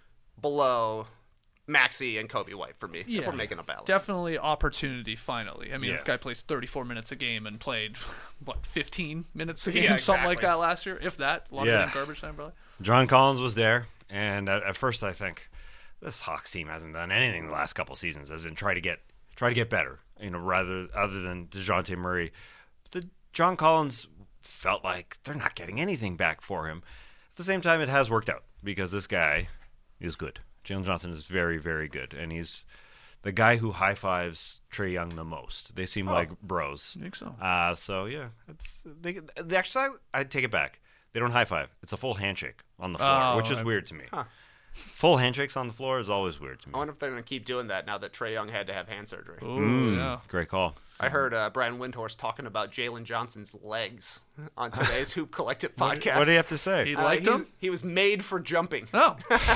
below Maxey and Kobe White for me if we're making a ballot. Definitely opportunity finally. I mean, this Yeah. guy plays thirty-four minutes a game and played, what, fifteen minutes a game? Yeah, Something like exactly. that last year, if that. Longer Yeah. than garbage time, probably. John Collins was there, and at, at first I think this Hawks team hasn't done anything the last couple seasons, as in try to get try to get better, you know, rather other than DeJounte Murray. The John Collins felt like they're not getting anything back for him. At the same time, it has worked out because this guy is good. Jalen Johnson is very, very good, and he's the guy who high fives Trae Young the most. They seem Oh, like bros. I think so. Uh, so yeah, it's they, they actually I'd take it back. They don't high five. It's a full handshake on the floor, Oh, which is I- weird to me. Huh. Full handshakes on the floor is always weird to me. I wonder if they're going to keep doing that now that Trae Young had to have hand surgery. Ooh, Mm, yeah. Great call. I heard uh, Brian Windhorst talking about Jalen Johnson's legs on today's Hoop Collective What, podcast. what do you have to say? He Uh, liked he's- him? He was made for jumping. Oh.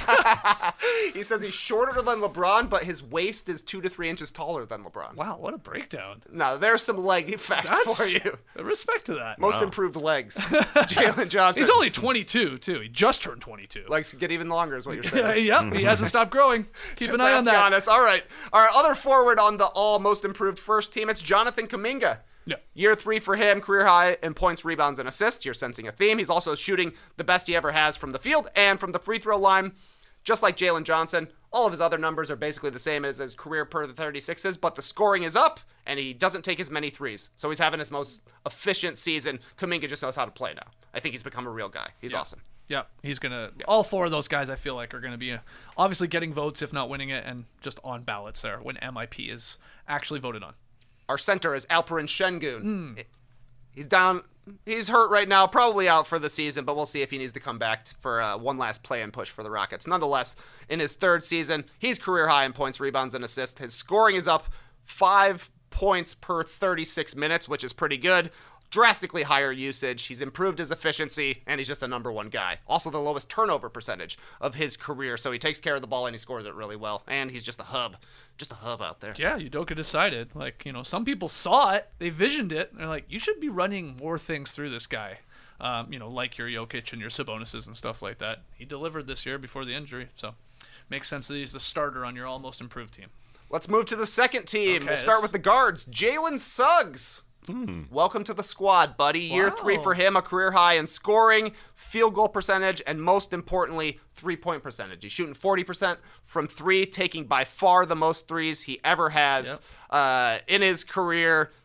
He says he's shorter than LeBron, but his waist is two to three inches taller than LeBron. Wow, what a breakdown. Now, there's some leg facts That's for you. respect to that. Most improved legs. Jalen Johnson. He's only twenty-two, too. He just turned twenty-two. Legs get even longer is what you're yeah, saying. yep, he hasn't stopped growing. Keep Just an eye on ask that. Giannis. All right. Our other forward on the all most improved first team, it's Jonathan Kuminga. Yeah. Year three for him, career high in points, rebounds, and assists. You're sensing a theme. He's also shooting the best he ever has from the field and from the free throw line. Just like Jalen Johnson, all of his other numbers are basically the same as his career per the thirty-sixes, but the scoring is up, and he doesn't take as many threes. So he's having his most efficient season. Kuminga just knows how to play now. I think he's become a real guy. He's Yeah. awesome. Yeah, he's gonna. All four of those guys, I feel like, are gonna be uh, obviously getting votes, if not winning it, and just on ballots there when M I P is actually voted on. Our center is Alperen Şengün. He's down. He's hurt right now, probably out for the season, but we'll see if he needs to come back for uh, one last play and push for the Rockets. Nonetheless, in his third season, he's career high in points, rebounds, and assists. His scoring is up five points per thirty-six minutes, which is pretty good. Drastically higher usage. He's improved his efficiency, and he's just a number one guy. Also the lowest turnover percentage of his career, so he takes care of the ball and he scores it really well. And he's just a hub. Just a hub out there. Yeah, Udoka decided. Like, you know, some people saw it, they visioned it, and they're like, you should be running more things through this guy. Um, you know, like your Jokic and your Sabonis's and stuff like that. He delivered this year before the injury, so makes sense that he's the starter on your almost improved team. Let's move to the second team. Okay, we'll start this- with the guards. Jalen Suggs. Welcome to the squad, buddy. Year Wow. three for him, a career high in scoring, field goal percentage, and most importantly, three-point percentage. He's shooting forty percent from three, taking by far the most threes he ever has Yep. uh, in his career.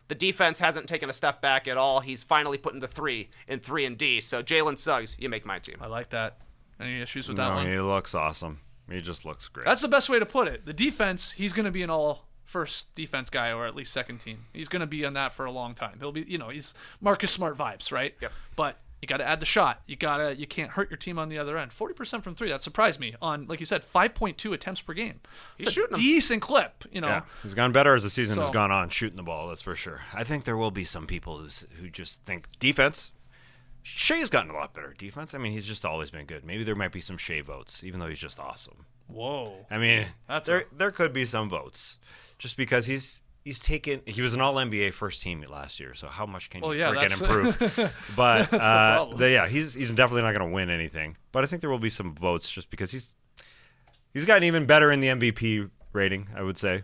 The defense hasn't taken a step back at all. He's finally putting the three in three and D. So Jalen Suggs, you make my team. I like that. Any issues with that No, one? he looks awesome. He just looks great. That's the best way to put it. The defense, he's going to be an all first defense guy, or at least second team. He's going to be on that for a long time. He'll be, you know, he's Marcus Smart vibes, right? Yep. But you got to add the shot. You got to, you can't hurt your team on the other end. forty percent from three. That surprised me on, like you said, five point two attempts per game. He's It's shooting a them. decent clip, you know. Yeah, he's gone better as the season So- has gone on, shooting the ball, that's for sure. I think there will be some people who's, who just think defense. Shea's gotten a lot better at defense. I mean, he's just always been good. Maybe there might be some Shea votes, even though he's just awesome. Whoa. I mean, That's there a- there could be some votes, just because he's he's taken. He was an All N B A first team last year, so how much can Well, you yeah, freaking that's- improve? But That's the uh, problem. the- yeah, he's he's definitely not going to win anything. But I think there will be some votes, just because he's he's gotten even better in the M V P rating. I would say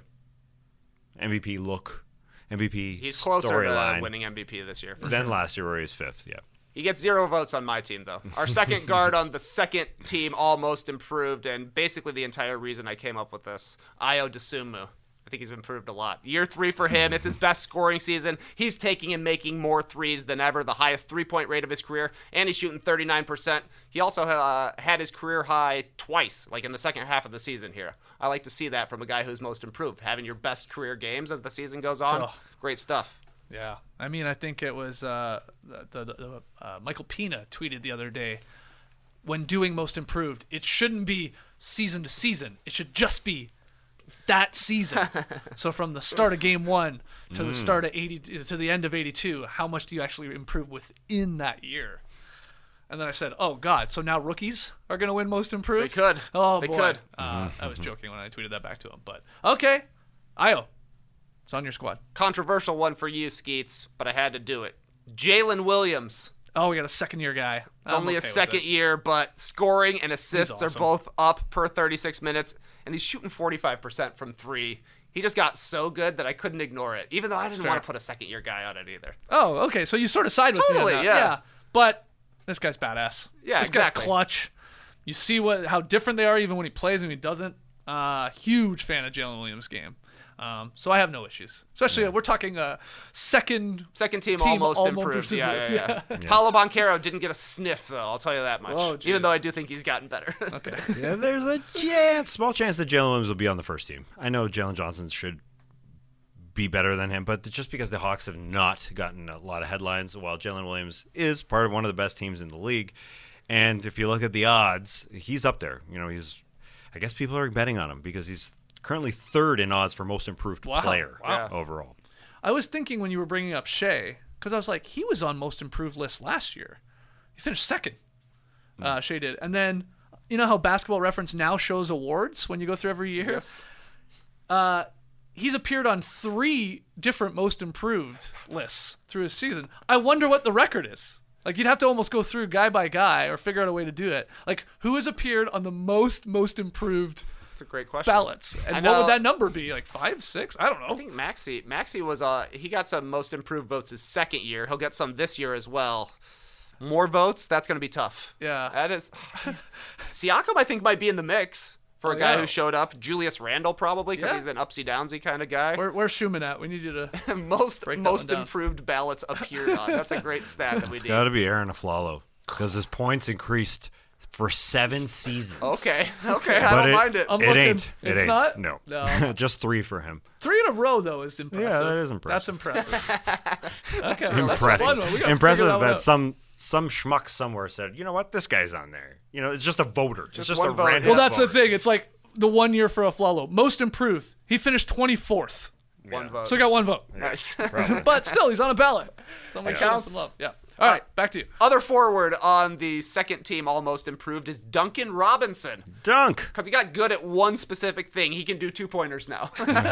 M V P look, M V P He's closer to storyline winning M V P this year. For than sure. last year, where he was fifth. Yeah. He gets zero votes on my team, though. Our second guard on the second team almost improved, and basically the entire reason I came up with this, Ayo Dosunmu. I think he's improved a lot. Year three for him. It's his best scoring season. He's taking and making more threes than ever, the highest three-point rate of his career, and he's shooting thirty-nine percent. He also uh, had his career high twice, like in the second half of the season here. I like to see that from a guy who's most improved. Having your best career games as the season goes on, Oh. great stuff. Yeah, I mean, I think it was uh, the, the, the uh, Michael Pina tweeted the other day, when doing most improved, it shouldn't be season to season. It should just be that season. So from the start of game one to the Mm. start of eighty to the end of eighty-two, how much do you actually improve within that year? And then I said, "Oh God, so now rookies are going to win most improved?" They could. Oh They boy. could. Uh, I was joking when I tweeted that back to him, but okay, Ayo, it's on your squad. Controversial one for you, Skeets, but I had to do it. Jalen Williams. Oh, we got a second year guy. It's I'm only a okay with second it. year, but scoring and assists awesome. are both up per thirty-six minutes, and he's shooting forty-five percent from three. He just got so good that I couldn't ignore it, even though I didn't Fair. want to put a second year guy on it either. Oh, okay. So you sort of side with Totally, me on that. yeah. But this guy's badass. Yeah, this exactly. guy's clutch. You see what how different they are even when he plays and he doesn't. Uh, huge fan of Jalen Williams' game. Um, so I have no issues. Especially uh, we're talking a second Second team, team almost, almost improved. Yeah, improved, yeah, yeah. yeah. Paulo Banchero didn't get a sniff, though. I'll tell you that much. Oh, even jeez. though I do think he's gotten better. Okay. Yeah, there's a chance, small chance that Jalen Williams will be on the first team. I know Jalen Johnson should be better than him, but just because the Hawks have not gotten a lot of headlines, while Jalen Williams is part of one of the best teams in the league, and if you look at the odds, he's up there. You know, he's. I guess people are betting on him because he's currently third in odds for most improved Wow. player Wow. overall. I was thinking when you were bringing up Shea, because I was like, he was on most improved list last year. He finished second. Uh, Shea did. And then, you know how Basketball Reference now shows awards when you go through every year? Yes. Uh, he's appeared on three different most improved lists through his season. I wonder what the record is. Like, you'd have to almost go through guy by guy or figure out a way to do it. Like, who has appeared on the most, most improved That's a great question. ballots? I And know- what would that number be? Like five, six? I don't know. I think Maxey Maxey was uh he got some most improved votes his second year. He'll get some this year as well. More votes, that's going to be tough. Yeah. That is Siakam I think might be in the mix for a Oh, guy yeah. who showed up. Julius Randle probably because Yeah. he's an upsy downsy kind of guy. Where, where's Schumann at? We need you to most break that most one down. improved ballots appeared on. That's a great stat that we It's need. got to be Aaron Aflalo because his points increased for seven seasons. Okay. Okay, I But don't it, mind it. I'm it looking. ain't. It It's ain't. not? No. No. Just three for him. Three in a row, though, is impressive. Yeah, that is impressive. That's impressive. Okay, that's Impressive. a fun one. We gotta Impressive figure that, that, one out. some some schmuck somewhere said, you know what, this guy's on there. You know, it's just a voter. It's Just just one a vote. random Well, that's voter. the thing. It's like the one year for Aflalo. Most improved. He finished twenty-fourth. One vote. So he got one vote. Nice. But still, he's on a ballot. Somebody That show him counts. some love. Yeah. All right, back to you. Other forward on the second team almost improved is Duncan Robinson. Dunk. Because he got good at one specific thing. He can do two-pointers now.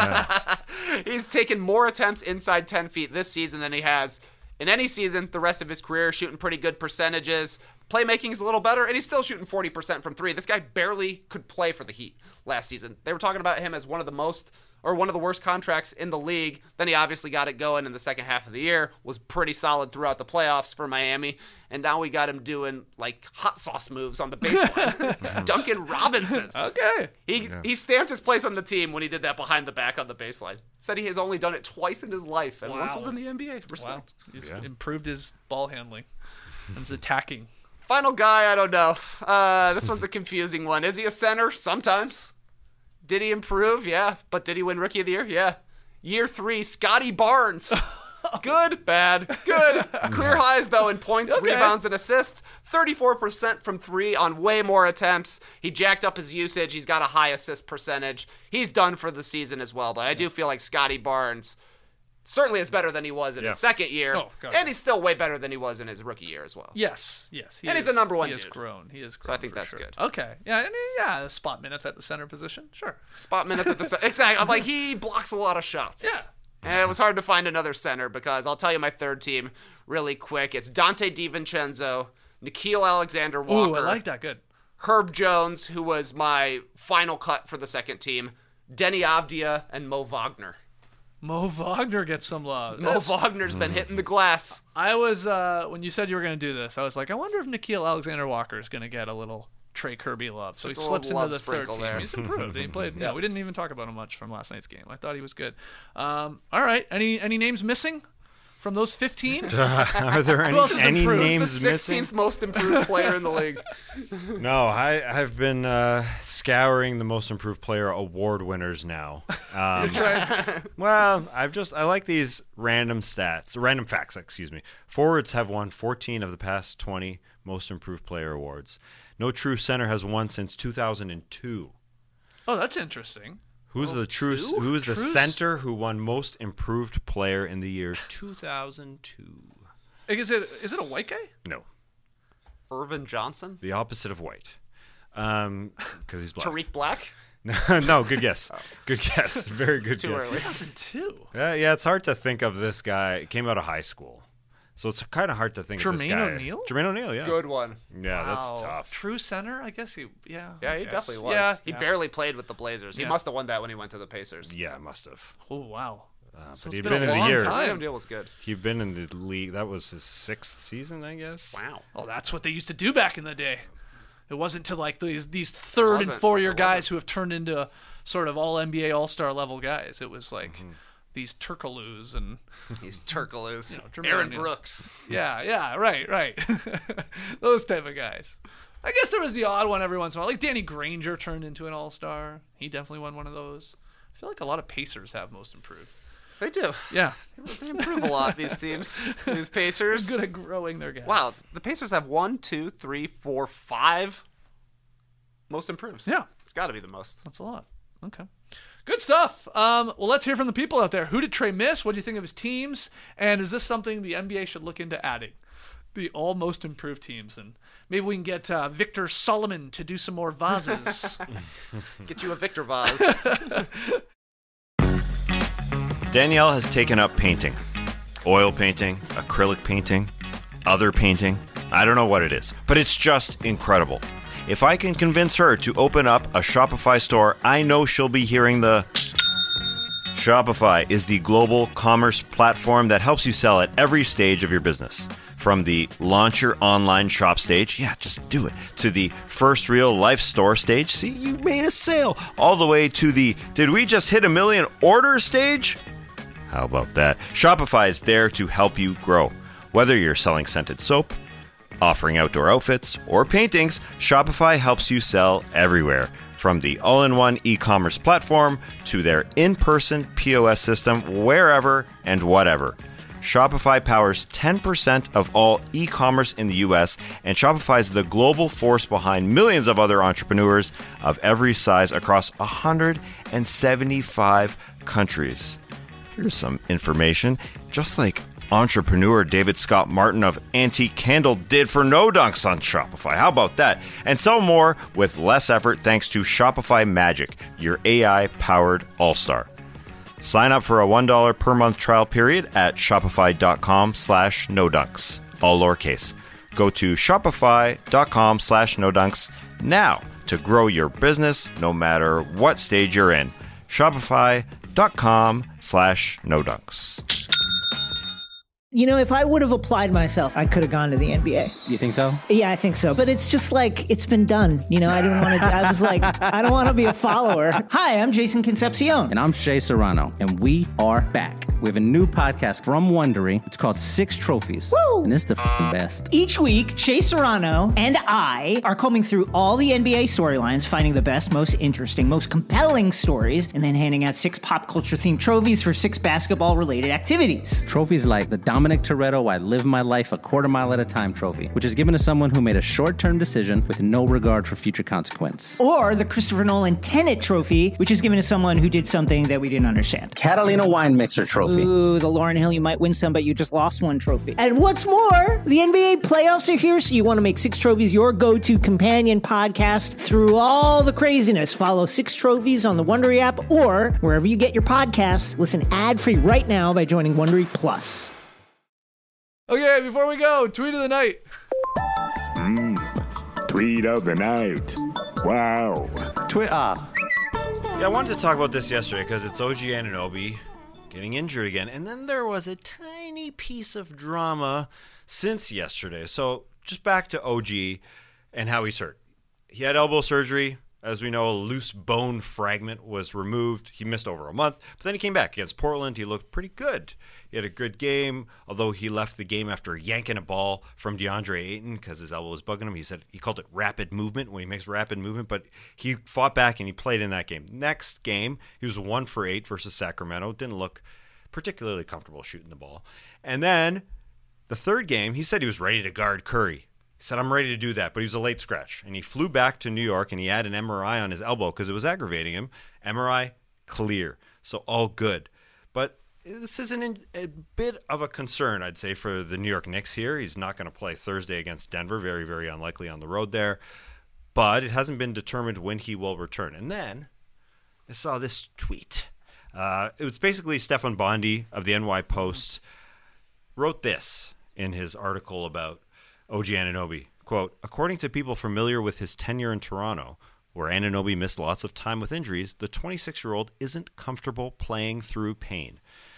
He's taken more attempts inside ten feet this season than he has in any season the rest of his career, shooting pretty good percentages. Playmaking's a little better, and he's still shooting forty percent from three. This guy barely could play for the Heat last season. They were talking about him as one of the most, or one of the worst contracts in the league. Then he obviously got it going in the second half of the year, was pretty solid throughout the playoffs for Miami, and now we got him doing, like, hot sauce moves on the baseline. Duncan Robinson. Okay. He Yeah. he stamped his place on the team when he did that behind the back on the baseline. Said he has only done it twice in his life, and Wow. once was in the N B A. Respect. Wow. He's improved his ball handling and his attacking. Final guy, I don't know. Uh, this one's a confusing one. Is he a center? Sometimes. Did he improve? Yeah. But did he win Rookie of the Year? Yeah. Year three, Scotty Barnes. Good, bad, good. Career highs, though, in points, Okay. rebounds, and assists. thirty-four percent from three on way more attempts. He jacked up his usage. He's got a high assist percentage. He's done for the season as well, but I do feel like Scotty Barnes certainly is better than he was in Yeah. his second year, Oh, God. and he's still way better than he was in his rookie year as well. Yes, yes. And he's the number one He has dude. grown. He has grown. So I think for that's sure. good. Okay. Yeah, and he- yeah, spot minutes at the center position. Sure. Spot minutes at the center. Exactly. I'm like, he blocks a lot of shots. Yeah. And it was hard to find another center because I'll tell you my third team really quick. It's Dante DiVincenzo, Nikhil Alexander-Walker. Ooh, I like that. Good. Herb Jones, who was my final cut for the second team, Denny Avdia, and Mo Wagner. Mo Wagner gets some love. Mo That's- Wagner's been hitting the glass. I was uh, when you said you were going to do this, I was like, I wonder if Nikhil Alexander-Walker is going to get a little Trey Kirby love. So Just he a slips little into love the third sprinkle team. there. He's improved. He played. Yeah. Yeah, we didn't even talk about him much from last night's game. I thought he was good. Um, all right. Any any names missing from those fifteen? Are there Who any, else is any improved? names The sixteenth missing? most improved player in the league. No, I have been uh, scouring the most improved player award winners now. Um, well, I've just I like these random stats, random facts. Excuse me. Forwards have won fourteen of the past twenty most improved player awards. No true center has won since two thousand two. Oh, that's interesting. Who's the true? two? Who is the True s- center who won most improved player in the year two thousand two? Is it is it a white guy? No, Irvin Johnson? the opposite of white. Um, because he's black. Tariq Black? No, good guess. Good guess. Very good Too guess. early. two thousand two. Yeah, yeah, it's hard to think of this guy. He came out of high school. So it's kind of hard to think of this Jermaine guy. O'Neal? Jermaine O'Neal, yeah. Good one. Yeah, Wow. that's tough. True center? I guess he. Yeah. Yeah, I he guess. definitely was. Yeah. He yeah. barely played with the Blazers. He Yeah. must have won that when he went to the Pacers. Yeah, must have. Oh wow. Uh, So but it's he'd been been, a in the long year. time. Jermaine O'Neal was good. He'd been in the league. That was his sixth season, I guess. Wow. Oh, that's what they used to do back in the day. It wasn't to like these these third and wasn't. four year It guys wasn't. who have turned into sort of all N B A All Star level guys. It was like Mm-hmm. these Turkaloos and He's Turkaloos. You know, Jermaine Aaron O'Neal. Brooks. yeah, yeah, right, right. Those type of guys. I guess there was the odd one every once in a while. Like Danny Granger turned into an All Star. He definitely won one of those. I feel like a lot of Pacers have most improved. They do. Yeah, They improve a lot, these teams. These Pacers. good at growing their guys. Wow. The Pacers have one, two, three, four, five most improves. Yeah. It's got to be the most. That's a lot. Okay. Good stuff. Um, well, let's hear from the people out there. Who did Trey miss? What do you think of his teams? And is this something the N B A should look into adding? The all most improved teams. And maybe we can get uh, Victor Solomon to do some more vases. Get you a Victor vase. Danielle has taken up painting. Oil painting, acrylic painting, other painting. I don't know what it is, but it's just incredible. If I can convince her to open up a Shopify store, I know she'll be hearing the... Shopify is the global commerce platform that helps you sell at every stage of your business. From the launch your online shop stage, yeah, just do it, to the first real life store stage, see, you made a sale, all the way to the did we just hit a million orders stage? How about that? Shopify is there to help you grow. Whether you're selling scented soap, offering outdoor outfits, or paintings, Shopify helps you sell everywhere. From the all-in-one e-commerce platform to their in-person P O S system, wherever and whatever. Shopify powers ten percent of all e-commerce in the U S, and Shopify is the global force behind millions of other entrepreneurs of every size across one hundred seventy-five countries. Here's some information. Just like entrepreneur David Scott Martin of Antique Candle did for No Dunks on Shopify. How about that? And so more with less effort thanks to Shopify Magic, your A I-powered all-star. Sign up for a one dollar per month trial period at shopify.com slash no dunks. All lowercase. Go to shopify.com slash no dunks now to grow your business no matter what stage you're in. Shopify.com slash no dunks. You know, if I would have applied myself, I could have gone to the N B A. You think so? Yeah, I think so. But it's just like, it's been done. You know, I didn't want to, I was like, I don't want to be a follower. Hi, I'm Jason Concepcion. And I'm Shea Serrano. And we are back. We have a new podcast from Wondery. It's called Six Trophies. Woo! And it's the f***ing best. Each week, Shea Serrano and I are combing through all the N B A storylines, finding the best, most interesting, most compelling stories, and then handing out six pop culture themed trophies for six basketball related activities. Trophies like the Dominic Toretto I Live My Life a Quarter Mile at a Time trophy, which is given to someone who made a short-term decision with no regard for future consequence. Or the Christopher Nolan Tenet trophy, which is given to someone who did something that we didn't understand. Catalina Wine Mixer trophy. Ooh, the Lauryn Hill, you might win some, but you just lost one trophy. And what's more, the N B A playoffs are here, so you want to make Six Trophies your go-to companion podcast through all the craziness. Follow Six Trophies on the Wondery app or wherever you get your podcasts. Listen ad-free right now by joining Wondery Plus. Okay, before we go, tweet of the night. Mm, tweet of the night. Wow. Twitter. Yeah, I wanted to talk about this yesterday because it's O G Anunoby getting injured again. And then there was a tiny piece of drama since yesterday. So just back to O G and how he's hurt. He had elbow surgery. As we know, a loose bone fragment was removed. He missed over a month, but then he came back against Portland. He looked pretty good. He had a good game, although he left the game after yanking a ball from DeAndre Ayton because his elbow was bugging him. He said he called it rapid movement when he makes rapid movement, but he fought back and he played in that game. Next game, he was one for eight versus Sacramento. Didn't look particularly comfortable shooting the ball. And then the third game, he said he was ready to guard Curry. He said, I'm ready to do that, but he was a late scratch. And he flew back to New York, and he had an M R I on his elbow because it was aggravating him. M R I, clear. So all good. But this is an, a bit of a concern, I'd say, for the New York Knicks here. He's not going to play Thursday against Denver. Very, very unlikely on the road there. But it hasn't been determined when he will return. And then I saw this tweet. Uh, it was basically Stefan Bondy of the N Y Post wrote this in his article about O G Anunoby, quote, according to people familiar with his tenure in Toronto, where Anunoby missed lots of time with injuries, the twenty-six-year-old isn't comfortable playing through pain.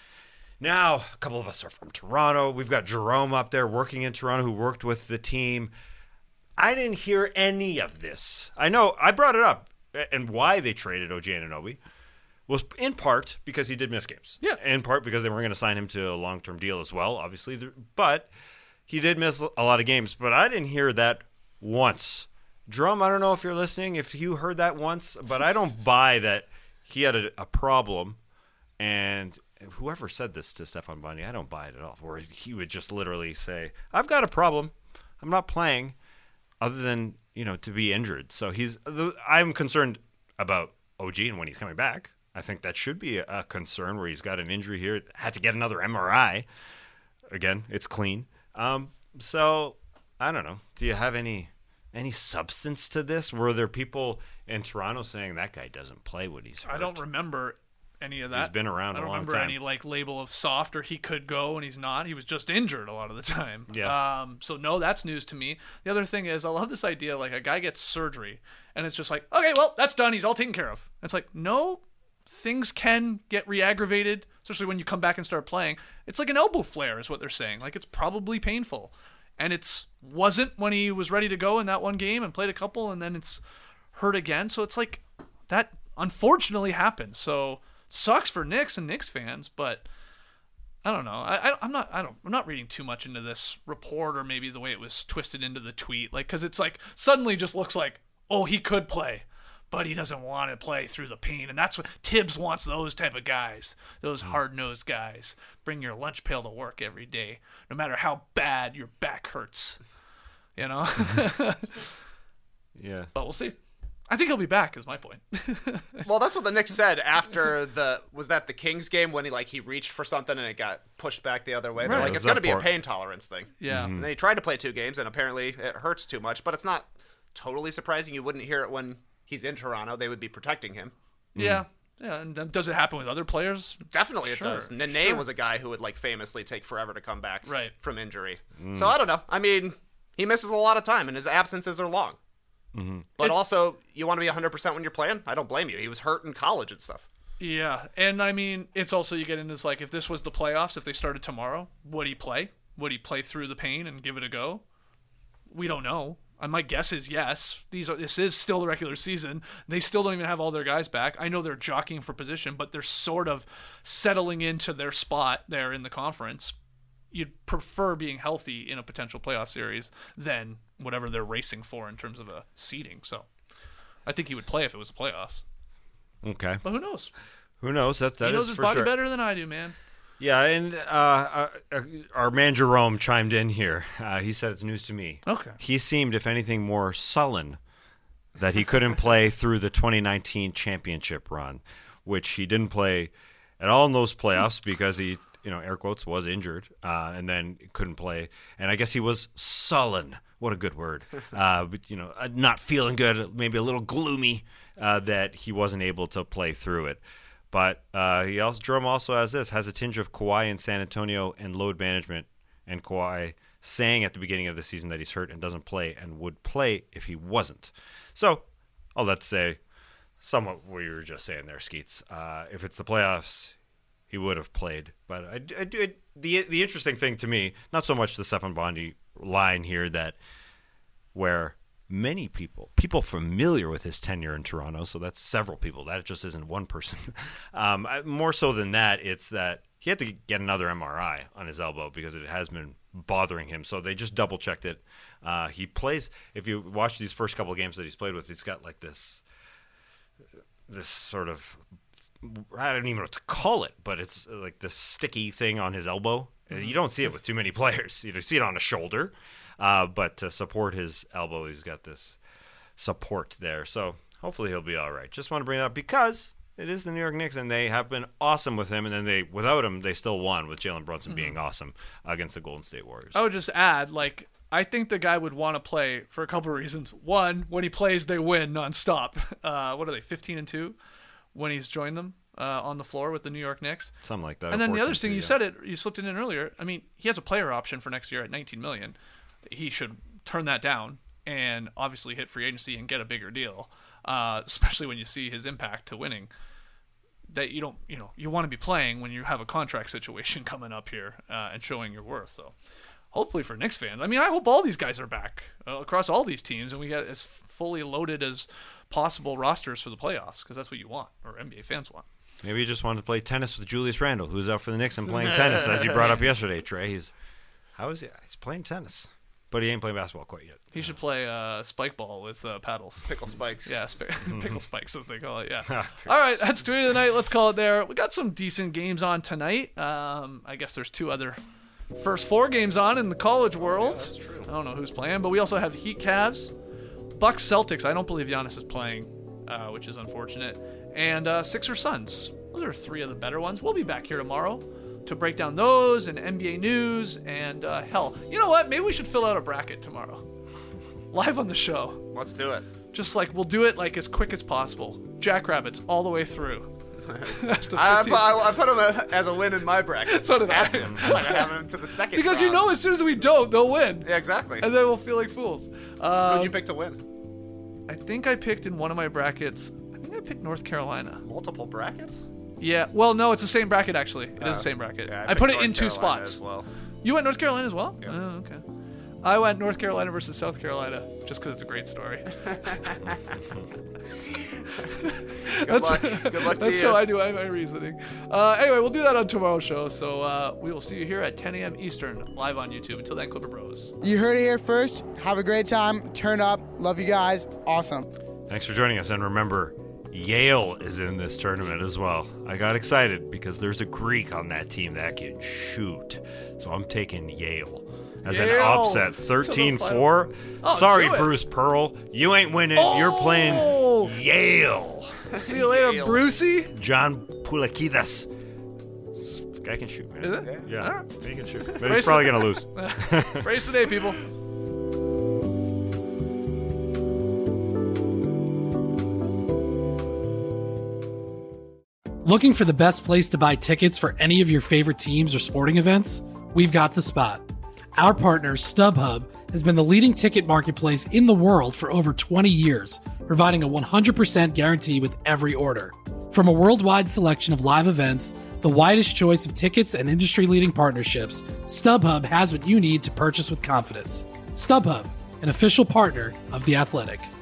Now, a couple of us are from Toronto. We've got Jerome up there working in Toronto who worked with the team. I didn't hear any of this. I know I brought it up, and why they traded O G Anunoby was in part because he did miss games. Yeah. In part because they weren't going to sign him to a long-term deal as well, obviously. But he did miss a lot of games, but I didn't hear that once. Drum, I don't know if you're listening, if you heard that once, but I don't buy that he had a, a problem. And whoever said this to Stefan Bondy, I don't buy it at all, where he would just literally say, I've got a problem. I'm not playing, other than, you know, to be injured. So he's. I'm concerned about O G and when he's coming back. I think that should be a, a concern where he's got an injury here, had to get another M R I. Again, it's clean. Um, so I don't know. Do you have any any substance to this? Were there people in Toronto saying that guy doesn't play when he's hurt? I don't remember any of that. He's been around I a don't long remember time. any like label of soft or he could go and he's not. He was just injured a lot of the time. Yeah. Um. So no, that's news to me. The other thing is, I love this idea. Like a guy gets surgery and it's just like, okay, well that's done. He's all taken care of. It's like no. Things can get re-aggravated, especially when you come back and start playing. It's like an elbow flare is what they're saying. Like it's probably painful. And it's wasn't when he was ready to go in that one game and played a couple and then it's hurt again. So it's like that unfortunately happens. So sucks for Knicks and Knicks fans, but I don't know. I, I I'm not I don't I'm not reading too much into this report or maybe the way it was twisted into the tweet. Like cuz it's like suddenly just looks like, "Oh, he could play." But he doesn't want to play through the pain. And that's what Tibbs wants, those type of guys, those hard-nosed guys. Bring your lunch pail to work every day, no matter how bad your back hurts. You know? Yeah. But we'll see. I think he'll be back is my point. Well, that's what the Knicks said after the, was that the Kings game when he like he reached for something and it got pushed back the other way? They're Right. like, It it's was going to be a Port- pain tolerance thing. Yeah. And then he tried to play two games and apparently it hurts too much, but it's not totally surprising. You wouldn't hear it when he's in Toronto. They would be protecting him. Yeah. Yeah. And um, does it happen with other players? Definitely it Sure. does. Nene Sure. was a guy who would like famously take forever to come back Right. from injury. Mm. So I don't know. I mean, He misses a lot of time, and his absences are long. Mm-hmm. But It- also, you want to be one hundred percent when you're playing? I don't blame you. He was hurt in college and stuff. Yeah, and I mean, it's also, you get into this, like, if this was the playoffs, if they started tomorrow, would he play? Would he play through the pain and give it a go? We don't know. Uh, my guess is yes. These are this is still the regular season. They still don't even have all their guys back. I know they're jockeying for position, but they're sort of settling into their spot there in the conference. You'd prefer being healthy in a potential playoff series than whatever they're racing for in terms of a seeding. So I think he would play if it was the playoffs. Okay. But who knows? Who knows? That, that he knows is his for body sure. better than I do, man. Yeah, and uh, uh, our man Jerome chimed in here. Uh, he said it's news to me. Okay. He seemed, if anything, more sullen that he couldn't play through the twenty nineteen championship run, which he didn't play at all in those playoffs because he, you know, air quotes, was injured, uh, and then couldn't play. And I guess he was sullen. What a good word. Uh, but, you know, uh, not feeling good, maybe a little gloomy uh, that he wasn't able to play through it. But uh, he also, Jerome also has this, has a tinge of Kawhi in San Antonio and load management, and Kawhi saying at the beginning of the season that he's hurt and doesn't play and would play if he wasn't. So, all that to say, somewhat what you were just saying there, Skeets. Uh, if it's the playoffs, he would have played. But I, I do it, the the interesting thing to me, not so much the Stefan Bondi line here, that where many people, people familiar with his tenure in Toronto, so that's several people, that just isn't one person. um, more so than that, it's that he had to get another M R I on his elbow because it has been bothering him. So they just double checked it. Uh, he plays, if you watch these first couple of games that he's played with, he's got like this, this sort of, I don't even know what to call it, but it's like this sticky thing on his elbow. You don't see it with too many players. You see it on a shoulder, uh, but to support his elbow, he's got this support there. So hopefully he'll be all right. Just want to bring that up because it is the New York Knicks, and they have been awesome with him. And then they, without him, they still won with Jalen Brunson Mm-hmm. being awesome against the Golden State Warriors. I would just add, like, I think the guy would want to play for a couple of reasons. One, when he plays, they win nonstop. Uh, what are they, fifteen and two when he's joined them uh, on the floor with the New York Knicks? Something like that. And then the other fourteen thing, two, you yeah. said it, you slipped it in earlier. I mean, he has a player option for next year at nineteen million dollars. He should turn that down and obviously hit free agency and get a bigger deal, uh, especially when you see his impact to winning. That you don't, you know, you want to be playing when you have a contract situation coming up here uh, and showing your worth. So hopefully for Knicks fans, I mean, I hope all these guys are back uh, across all these teams and we get as fully loaded as possible rosters for the playoffs because that's what you want, or N B A fans want. Maybe he just wanted to play tennis with Julius Randle, who's out for the Knicks and playing tennis, as you brought up yesterday, Trey. He's how is he? He's playing tennis, but he ain't playing basketball quite yet. He should play uh, spike ball with uh, paddles. Pickle spikes. Yeah, sp- pickle spikes, as they call it. Yeah. All right, that's tweet of the night. Let's call it there. We got some decent games on tonight. Um, I guess there's two other first four games on in the college world. Yeah, that's true. I don't know who's playing, but we also have Heat Cavs, Bucks Celtics. I don't believe Giannis is playing, uh, which is unfortunate. And uh, Sixers Suns. Those are three of the better ones. We'll be back here tomorrow to break down those and N B A news and uh, hell. You know what? Maybe we should fill out a bracket tomorrow. Live on the show. Let's do it. Just like we'll do it like as quick as possible. Jackrabbits all the way through. That's the I, fifteenth. I, I put him as a win in my bracket. So did I. Had to. I'm not gonna have him to the second. Because you round. know as soon as we don't, they'll win. Yeah, exactly. And then we'll feel like fools. Um, Who'd you pick to win? I think I picked in one of my brackets. I think I picked North Carolina. Multiple brackets? Yeah. Well, no, it's the same bracket actually. It Uh, is the same bracket. yeah, I I, picked put it North in two Carolina spots. as well. You went North Carolina as well? Yeah. Oh, okay. I went North Carolina versus South Carolina just because it's a great story. Good that's luck. Good luck to that's you. how I do my reasoning. Uh, anyway, we'll do that on tomorrow's show. So uh, we will see you here at ten a.m. Eastern, live on YouTube. Until then, Clipper Bros. You heard it here first. Have a great time. Turn up. Love you guys. Awesome. Thanks for joining us, and remember, Yale is in this tournament as well. I got excited because there's a Greek on that team that can shoot, so I'm taking Yale as an Yale upset, to the thirteen final. four. Oh, Sorry, do it. Bruce Pearl, you ain't winning. Oh! You're playing Yale. See you later, Yale. Brucey. John Pulakidas. This guy can shoot, man. Is it? Yeah, All right. he can shoot. But Brace he's probably the- going to lose. Brace the day, people. Looking for the best place to buy tickets for any of your favorite teams or sporting events? We've got the spot. Our partner, StubHub, has been the leading ticket marketplace in the world for over twenty years, providing a one hundred percent guarantee with every order. From a worldwide selection of live events, the widest choice of tickets and industry-leading partnerships, StubHub has what you need to purchase with confidence. StubHub, an official partner of The Athletic.